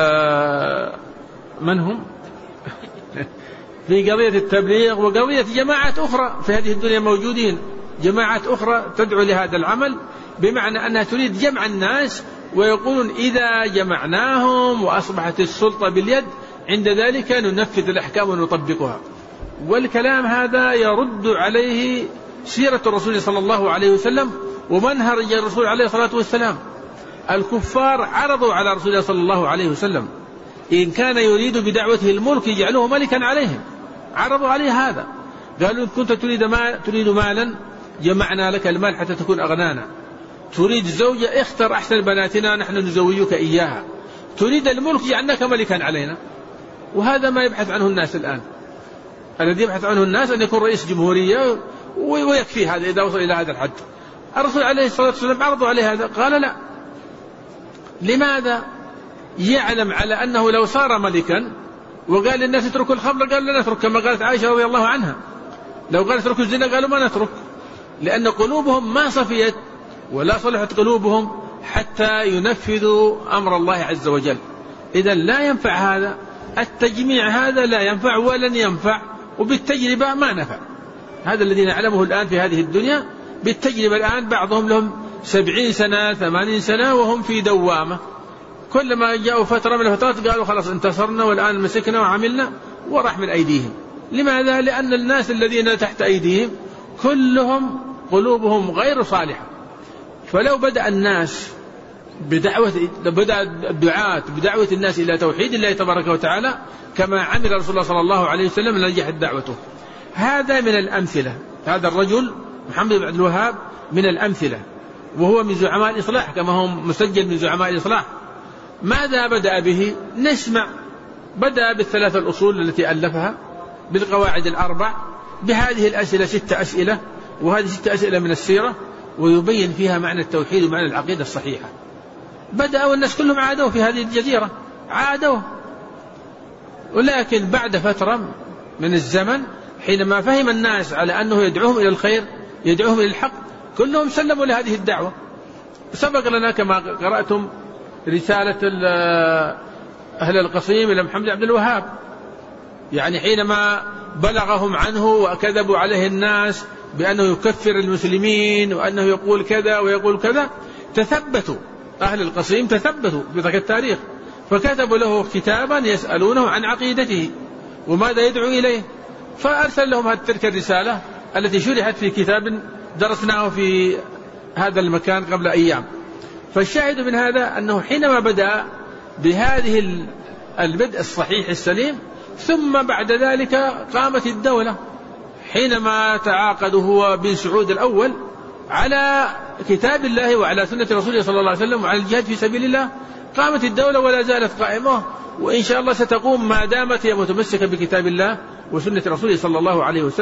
من هم في قضية التبليغ وقضية جماعات أخرى في هذه الدنيا موجودين، جماعات أخرى تدعو لهذا العمل، بمعنى أنها تريد جمع الناس، ويقولون إذا جمعناهم وأصبحت السلطة باليد عند ذلك ننفذ الأحكام ونطبقها. والكلام هذا يرد عليه سيرة الرسول صلى الله عليه وسلم ومنهج الرسول عليه الصلاة والسلام. الكفار عرضوا على رسول الله صلى الله عليه وسلم إن كان يريد بدعوته الملك يجعله ملكا عليهم، عرضوا عليه هذا، قالوا إن كنت تريد, ما تريد مالا جمعنا لك المال حتى تكون أغنانا، تريد زوجة اختر أحسن بناتنا نحن نزوجك إياها، تريد الملك جعلناك ملكا علينا. وهذا ما يبحث عنه الناس الآن. الذي يبحث عنه الناس أن يكون رئيس جمهورية ويكفي هذا إذا وصل إلى هذا الحد. الرسول عليه الصلاة والسلام عرضوا عليه هذا، قال لا. لماذا؟ يعلم على أنه لو صار ملكا وقال للناس اتركوا الخمر قال لا نترك، كما قالت عائشة رضي الله عنها لو قال اتركوا الزنا قالوا ما نترك، لأن قلوبهم ما صفيت ولا صلحت قلوبهم حتى ينفذوا أمر الله عز وجل. إذا لا ينفع هذا التجميع، هذا لا ينفع ولن ينفع، وبالتجربة ما نفع. هذا الذي نعلمه الآن في هذه الدنيا بالتجربة. الآن بعضهم لهم سبعين سنة ثمانين سنة وهم في دوامة، كلما جاءوا فترة من الفترات قالوا خلاص انتصرنا والآن مسكنا وعملنا وراح من أيديهم. لماذا؟ لأن الناس الذين تحت أيديهم كلهم قلوبهم غير صالحة. فلو بدأ الناس بدعوة بدأ الدعاة بدعوة الناس إلى توحيد الله تبارك وتعالى كما عمل رسول الله صلى الله عليه وسلم لنجحت دعوته. هذا من الأمثلة. هذا الرجل محمد بن عبد الوهاب من الأمثلة، وهو من زعماء الإصلاح كما هو مسجل من زعماء الإصلاح. ماذا بدأ به؟ نسمع. بدأ بالثلاث الأصول التي ألفها، بالقواعد الأربع، بهذه الأسئلة ست أسئلة، وهذه ست أسئلة من السيرة، ويبين فيها معنى التوحيد ومعنى العقيدة الصحيحة. بدأ والناس كلهم عادوا في هذه الجزيرة، عادوا. ولكن بعد فترة من الزمن حينما فهم الناس على أنه يدعوهم إلى الخير يدعوهم إلى الحق كلهم سلموا لهذه الدعوة. سبق لنا كما قرأتم رسالة أهل القصيم إلى محمد عبد الوهاب، يعني حينما بلغهم عنه وكذبوا عليه الناس بأنه يكفر المسلمين وأنه يقول كذا ويقول كذا، تثبتوا أهل القصيم، تثبتوا في ذاك التاريخ، فكتبوا له كتابا يسألونه عن عقيدته وماذا يدعو إليه، فأرسل لهم تلك الرسالة التي شرحت في كتاب درسناه في هذا المكان قبل أيام. فالشاهد من هذا أنه حينما بدأ بهذه البدء الصحيح السليم، ثم بعد ذلك قامت الدولة. حينما تعاقد هو بن سعود الأول على كتاب الله وعلى سنة رسوله صلى الله عليه وسلم وعلى الجهاد في سبيل الله، قامت الدولة ولا زالت قائمة، وإن شاء الله ستقوم ما دامت هي متمسكة بكتاب الله وسنة رسوله صلى الله عليه وسلم.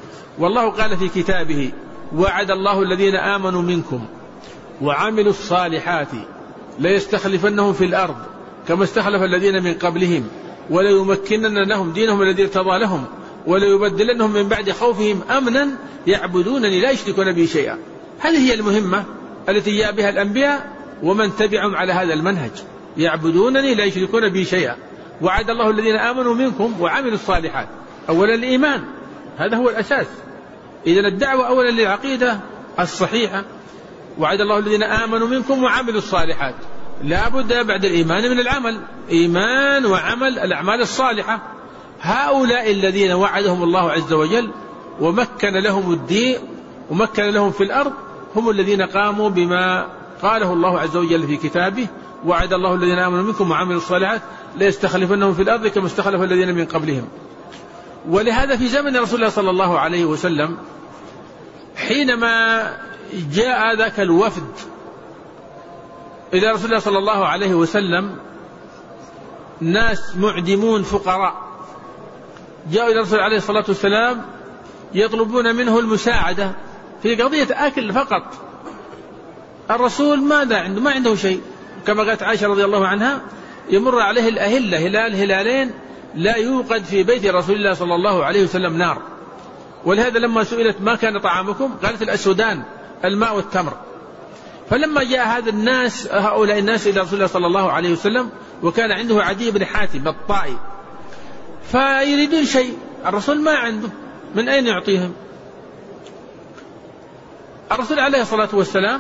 والله قال في كتابه: وعد الله الذين آمنوا منكم وعملوا الصالحات ليستخلفنهم في الأرض كما استخلف الذين من قبلهم وليمكنن لهم دينهم الذي ارتضى لهم وليبدلنهم من بعد خوفهم أمنا يعبدونني لا يشركون بي شيئا. هذه هي المهمة التي جاء بها الأنبياء ومن تبعهم على هذا المنهج، يعبدونني لا يشركون بي شيئا. وعد الله الذين آمنوا منكم وعملوا الصالحات، أولا الإيمان، هذا هو الأساس. إذن الدعوة أولا للعقيدة الصحيحة. وعد الله الذين آمنوا منكم وعملوا الصالحات، لا بد بعد الإيمان من العمل، إيمان وعمل الأعمال الصالحة. هؤلاء الذين وعدهم الله عز وجل ومكن لهم الدين ومكن لهم في الأرض هم الذين قاموا بما قاله الله عز وجل في كتابه: وعد الله الذين آمنوا منكم وعملوا الصالحات ليستخلفنهم في الأرض كما استخلف الذين من قبلهم. ولهذا في زمن رسول الله صلى الله عليه وسلم حينما جاء ذاك الوفد إلى رسول الله صلى الله عليه وسلم، ناس معدمون فقراء جاءوا إلى رسول عليه الصلاة والسلام يطلبون منه المساعدة في قضية أكل فقط. الرسول ماذا عنده؟ ما عنده شيء. كما قالت عائشة رضي الله عنها: يمر عليه الأهلة هلال هلالين لا يوقد في بيت رسول الله صلى الله عليه وسلم نار. ولهذا لما سئلت: ما كان طعامكم؟ قالت: الأسودان، الماء والتمر. فلما جاء هذا الناس هؤلاء الناس إلى رسول الله صلى الله عليه وسلم وكان عنده عدي بن حاتم الطائي، فيريدون شيء، الرسول ما عنده، من أين يعطيهم؟ الرسول عليه الصلاة والسلام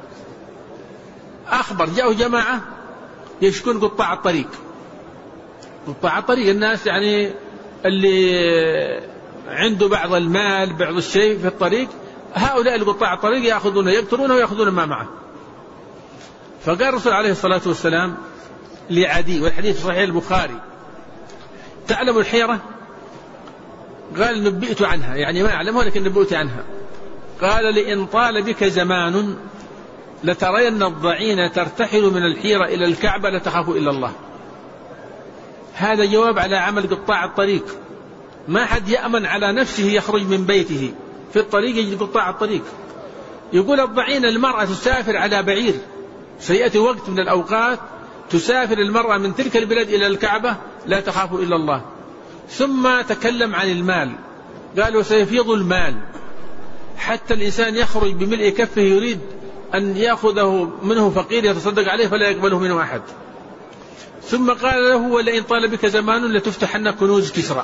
أخبر: جاءوا جماعة يشكون قطاع الطريق. قطاع الطريق الناس يعني اللي عنده بعض المال بعض الشيء في الطريق، هؤلاء القطاع الطريق يأخذونه يقتلونه ويأخذون ما معه. فقال الرسول عليه الصلاة والسلام لعدي، والحديث صحيح البخاري: تعلم الحيرة؟ قال: نبئت عنها، يعني ما أعلمها لكن نبئت عنها. قال: لئن طال بك زمان لترين الضعين ترتحل من الحيرة إلى الكعبة لا تخاف إلا الله. هذا جواب على عمل قطاع الطريق. ما حد يأمن على نفسه يخرج من بيته في الطريق يجد قطاع الطريق. يقول الضعين المرأة تسافر على بعير، سيأتي وقت من الأوقات تسافر المرأة من تلك البلاد إلى الكعبة لا تخاف إلا الله. ثم تكلم عن المال، قال: وسيفيض المال حتى الإنسان يخرج بملء كفه يريد أن يأخذه منه فقير يتصدق عليه فلا يقبله منه أحد. ثم قال له: ولئن طال بك زمان لتفتحن كنوز كسرى.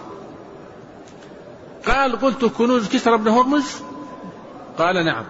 قال: قلت: كنوز كسرى بن هرمز؟ قال: نعم.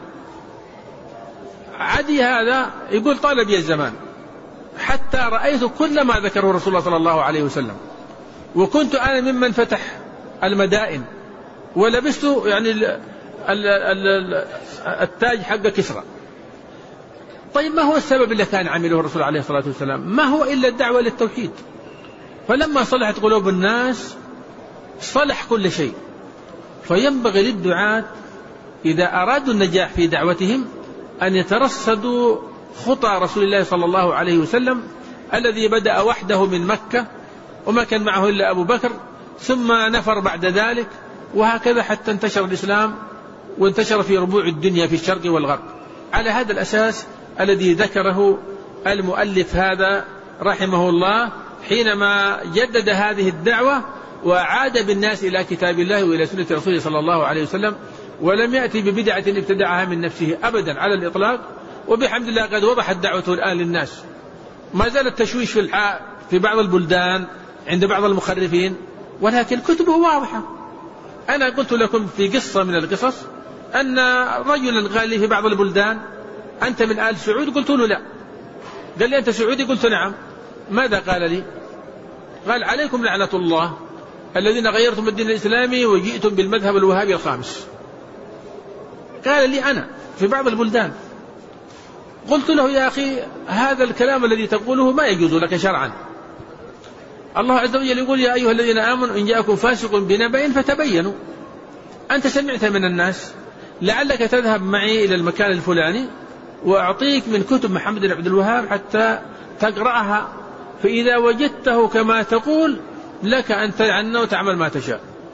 عدي هذا يقول: طال بي الزمان حتى رأيت كل ما ذكره رسول الله صلى الله عليه وسلم، وكنت أنا ممن فتح المدائن ولبست يعني ال ال ال التاج حق كسرى. طيب ما هو السبب اللي كان عمله الرسول عليه الصلاة والسلام؟ ما هو إلا الدعوة للتوحيد. فلما صلحت قلوب الناس صلح كل شيء. فينبغي للدعاة إذا أرادوا النجاح في دعوتهم أن يترصدوا خطى رسول الله صلى الله عليه وسلم الذي بدأ وحده من مكة وما كان معه إلا أبو بكر، ثم نفر بعد ذلك، وهكذا حتى انتشر الإسلام وانتشر في ربوع الدنيا في الشرق والغرب على هذا الأساس الذي ذكره المؤلف هذا رحمه الله حينما جدد هذه الدعوة وعاد بالناس إلى كتاب الله وإلى سنة رسوله صلى الله عليه وسلم، ولم يأتي ببدعة ابتدعها من نفسه أبدا على الإطلاق. وبحمد الله قد وضحت دعوته الآن للناس. ما زال التشويش في الحق في بعض البلدان عند بعض المخرفين، ولكن كتبه واضحة. أنا قلت لكم في قصة من القصص أن رجلا قال لي في بعض البلدان: أنت من آل سعود؟ قلت له لا. قال لي: أنت سعودي؟ قلت نعم. ماذا قال لي؟ قال: عليكم لعنة الله الذين غيرتم الدين الإسلامي وجئتم بالمذهب الوهابي الخامس. قال لي أنا في بعض البلدان. قلت له: يا أخي هذا الكلام الذي تقوله ما يجوز لك شرعا. الله عز وجل يقول: يا أيها الذين آمنوا إن جاءكم فاسق بنبأ فتبينوا. أنت سمعت من الناس، لعلك تذهب معي إلى المكان الفلاني وأعطيك من كتب محمد بن عبد الوهاب حتى تقرأها، فإذا وجدته كما تقول لك أن تعنه وتعمل ما تشاء.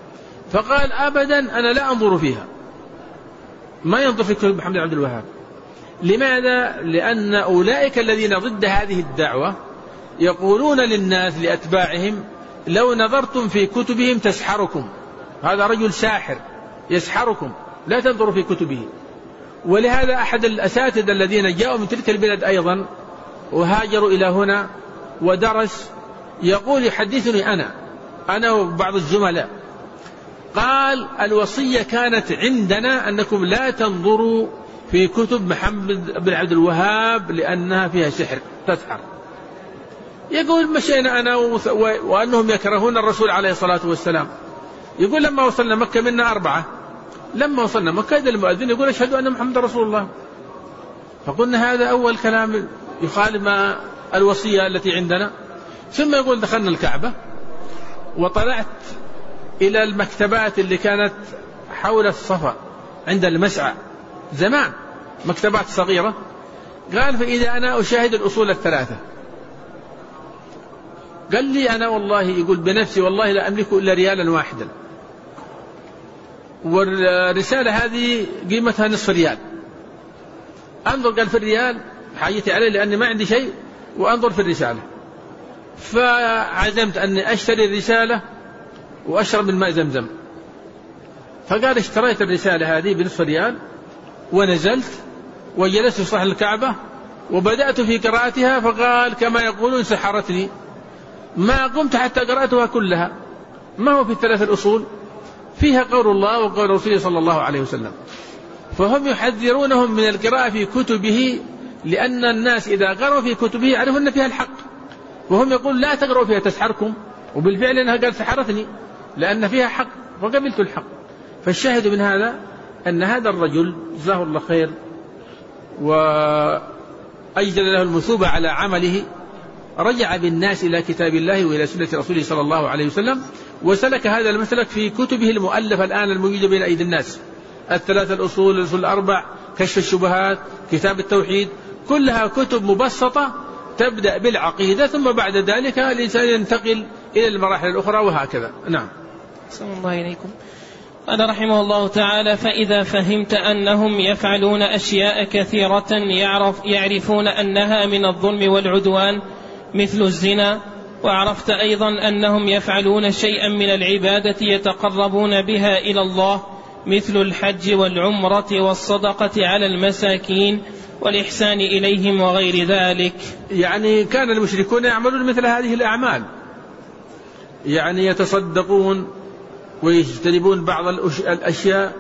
فقال أبدا أنا لا أنظر فيها، ما ينظر في كتب محمد بن عبد الوهاب. لماذا؟ لأن أولئك الذين ضد هذه الدعوة يقولون للناس لأتباعهم لو نظرتم في كتبهم تسحركم، هذا رجل ساحر يسحركم، لا تنظروا في كتبه. ولهذا أحد الأساتذة الذين جاءوا من تلك البلاد أيضا وهاجروا إلى هنا ودرس يقول يحدثني أنا أنا وبعض الزملاء، قال الوصية كانت عندنا أنكم لا تنظروا في كتب محمد بن عبد الوهاب لأنها فيها سحر تسحر. يقول مشينا أنا وأنهم يكرهون الرسول عليه الصلاة والسلام. يقول لما وصلنا مكة منا أربعة، لما وصلنا مكة إذا المؤذن يقول أشهد أن محمد رسول الله. فقلنا هذا أول كلام يخالف الوصية التي عندنا. ثم يقول دخلنا الكعبة وطلعت إلى المكتبات اللي كانت حول الصفا عند المسعى زمان، مكتبات صغيرة. قال فإذا أنا أشاهد الأصول الثلاثة. قال لي أنا والله يقول بنفسي والله لا أملك إلا ريالا واحدا، والرسالة هذه قيمتها نصف ريال. أنظر قال في الريال حاجتي عليه لأني ما عندي شيء، وأنظر في الرسالة. فعزمت أني أشتري الرسالة وأشرب من ماء زمزم. فقال اشتريت الرسالة هذه بنصف ريال ونزلت وجلست في صحن الكعبة وبدأت في قراءتها. فقال كما يقولون سحرتني، ما قمت حتى قرأتها كلها. ما هو في الثلاث الأصول فيها قول الله وقول رسوله صلى الله عليه وسلم. فهم يحذرونهم من القراءة في كتبه لأن الناس إذا قرأوا في كتبه يعرفون أن فيها الحق، وهم يقول لا تقرأوا فيها تسحركم، وبالفعل أنها قال سحرتني لأن فيها حق فقبلت الحق. فالشاهد من هذا أن هذا الرجل جزاه الله خير وأجزل له المثوبة على عمله، رجع بالناس إلى كتاب الله وإلى سنة رسوله صلى الله عليه وسلم، وسلك هذا المسلك في كتبه المؤلفة الآن الموجودة بين أيدي الناس، الثلاثة الأصول، الأصول الأربع، كشف الشبهات، كتاب التوحيد، كلها كتب مبسطة تبدأ بالعقيدة ثم بعد ذلك الإنسان ينتقل إلى المراحل الأخرى وهكذا. نعم. صلى الله إليكم. قال رحمه الله تعالى: فإذا فهمت أنهم يفعلون أشياء كثيرة يعرف يعرفون أنها من الظلم والعدوان مثل الزنا، وعرفت أيضا أنهم يفعلون شيئا من العبادة يتقربون بها إلى الله مثل الحج والعمرة والصدقة على المساكين والإحسان إليهم وغير ذلك. يعني كان المشركون يعملون مثل هذه الأعمال، يعني يتصدقون ويجتنبون بعض الأشياء.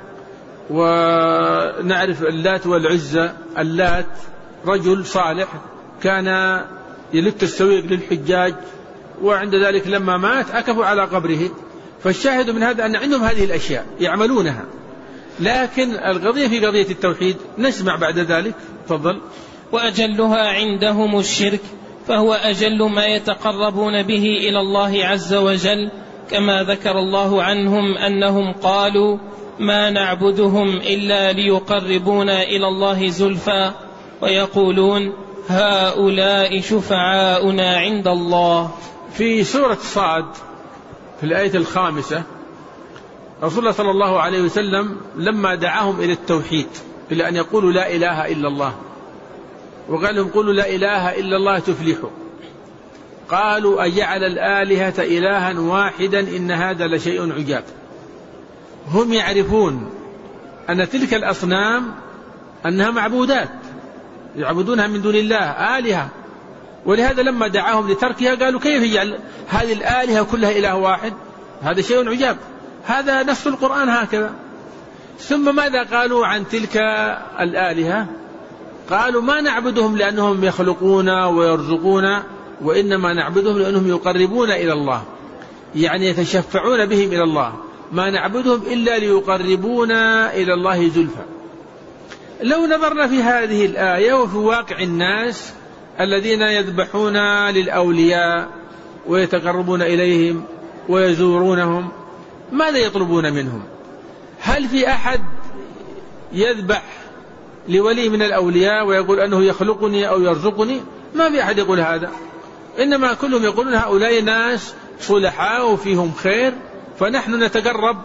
ونعرف اللات والعزى. اللات رجل صالح كان يلت السويق للحجاج، وعند ذلك لما مات عكفوا على قبره. فالشاهد من هذا أن عندهم هذه الأشياء يعملونها، لكن القضية في قضية التوحيد. نسمع بعد ذلك. تفضل. وأجلها عندهم الشرك، فهو أجل ما يتقربون به إلى الله عز وجل، كما ذكر الله عنهم أنهم قالوا ما نعبدهم إلا ليقربونا إلى الله زلفى، ويقولون هؤلاء شفعاؤنا عند الله. في سورة صاد في الآية الخامسة رسول الله صلى الله عليه وسلم لما دعاهم إلى التوحيد، إلى أن يقولوا لا إله إلا الله، وقال لهم قولوا لا إله إلا الله تفلحوا، قالوا أجعل الآلهة إلها واحدا إن هذا لشيء عجاب. هم يعرفون أن تلك الأصنام أنها معبودات يعبدونها من دون الله آلهة، ولهذا لما دعاهم لتركها قالوا كيف يجعل هذه الآلهة كلها إله واحد، هذا شيء عجاب، هذا نص القرآن هكذا. ثم ماذا قالوا عن تلك الآلهة؟ قالوا ما نعبدهم لأنهم يخلقون ويرزقون، وإنما نعبدهم لأنهم يقربون إلى الله، يعني يتشفعون بهم إلى الله، ما نعبدهم إلا ليقربونا إلى الله زلفى. لو نظرنا في هذه الآية وفي واقع الناس الذين يذبحون للأولياء ويتقربون إليهم ويزورونهم، ماذا يطلبون منهم؟ هل في أحد يذبح لولي من الأولياء ويقول أنه يخلقني أو يرزقني؟ ما في أحد يقول هذا، إنما كلهم يقولون هؤلاء ناس صلحاء وفيهم خير، فنحن نتقرب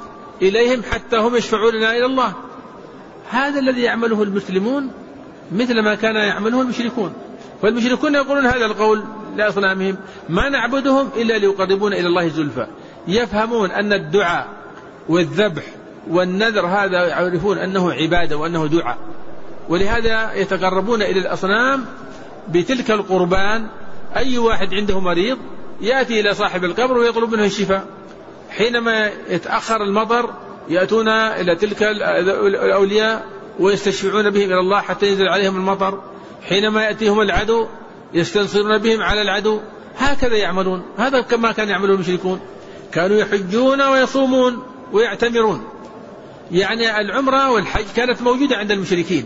إليهم حتى هم يشفعون لنا إلى الله. هذا الذي يعمله المسلمون مثل ما كان يعمله المشركون. والمشركون يقولون هذا القول لأصنامهم: ما نعبدهم إلا ليقربون إلى الله زلفى. يفهمون أن الدعاء والذبح والنذر هذا يعرفون أنه عبادة وأنه دعاء، ولهذا يتقربون إلى الأصنام بتلك القربان. أي واحد عنده مريض يأتي إلى صاحب القبر ويطلب منه الشفاء. حينما يتأخر المطر يأتون إلى تلك الأولياء ويستشفعون بهم إلى الله حتى ينزل عليهم المطر. حينما يأتيهم العدو يستنصرون بهم على العدو. هكذا يعملون. هذا كما كان يعمل المشركون، كانوا يحجون ويصومون ويعتمرون. يعني العمرة والحج كانت موجودة عند المشركين،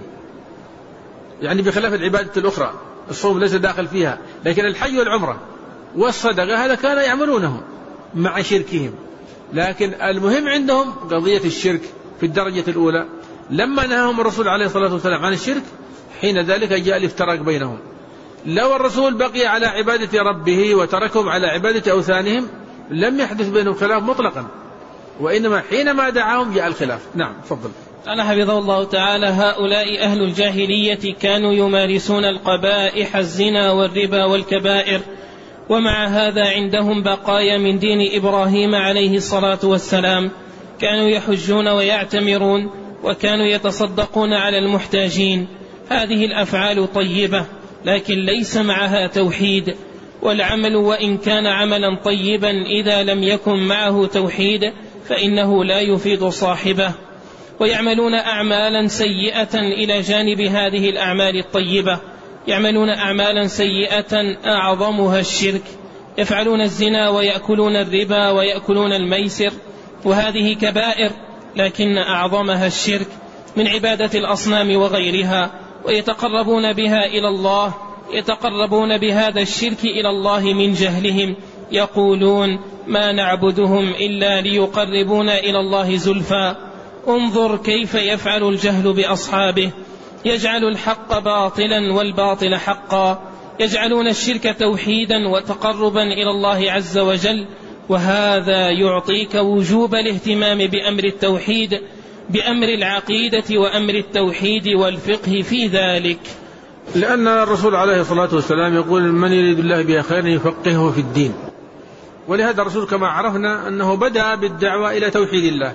يعني بخلاف العبادة الأخرى. الصوم ليس داخل فيها، لكن الحج والعمرة والصدقة هذا كانوا يعملونه مع شركهم. لكن المهم عندهم قضية الشرك في الدرجة الأولى. لما نهاهم الرسول عليه الصلاة والسلام عن الشرك حين ذلك جاء الافتراق بينهم. لو الرسول بقي على عبادة ربه وتركهم على عبادة أوثانهم لم يحدث بينهم خلاف مطلقا، وإنما حينما دعاهم جاء الخلاف. نعم تفضل. قال حفظه الله تعالى: هؤلاء أهل الجاهلية كانوا يمارسون القبائح الزنا والربا والكبائر، ومع هذا عندهم بقايا من دين إبراهيم عليه الصلاة والسلام. كانوا يحجون ويعتمرون، وكانوا يتصدقون على المحتاجين. هذه الأفعال طيبة، لكن ليس معها توحيد. والعمل وإن كان عملا طيبا إذا لم يكن معه توحيد فإنه لا يفيد صاحبه. ويعملون أعمالا سيئة إلى جانب هذه الأعمال الطيبة. يعملون أعمالا سيئة أعظمها الشرك. يفعلون الزنا ويأكلون الربا ويأكلون الميسر، وهذه كبائر، لكن أعظمها الشرك من عبادة الأصنام وغيرها. ويتقربون بها إلى الله، يتقربون بهذا الشرك إلى الله من جهلهم. يقولون: ما نعبدهم إلا ليقربونا إلى الله زلفى. انظر كيف يفعل الجهل بأصحابه. يجعل الحق باطلا والباطل حقا. يجعلون الشرك توحيدا وتقربا إلى الله عز وجل. وهذا يعطيك وجوب الاهتمام بأمر التوحيد، بأمر العقيدة وأمر التوحيد والفقه في ذلك. لأن الرسول عليه الصلاة والسلام يقول: من يريد الله به خيرا يفقهه في الدين. ولهذا الرسول كما عرفنا أنه بدأ بالدعوة إلى توحيد الله،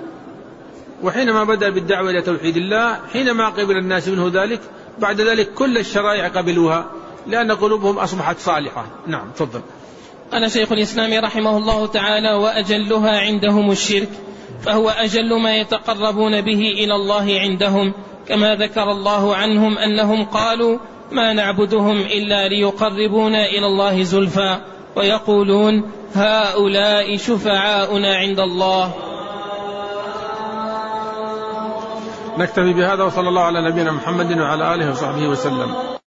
وحينما بدأ بالدعوة إلى توحيد الله حينما قبل الناس منه ذلك بعد ذلك كل الشرائع قبلوها لأن قلوبهم أصبحت صالحة. نعم تفضل. قال شيخ الإسلام رحمه الله تعالى: وأجلها عندهم الشرك، فهو أجل ما يتقربون به إلى الله عندهم، كما ذكر الله عنهم أنهم قالوا: ما نعبدهم إلا ليقربونا إلى الله زلفى. ويقولون: هؤلاء شفعاؤنا عند الله. نكتفي بهذا، وصلى الله على نبينا محمد وعلى آله وصحبه وسلم.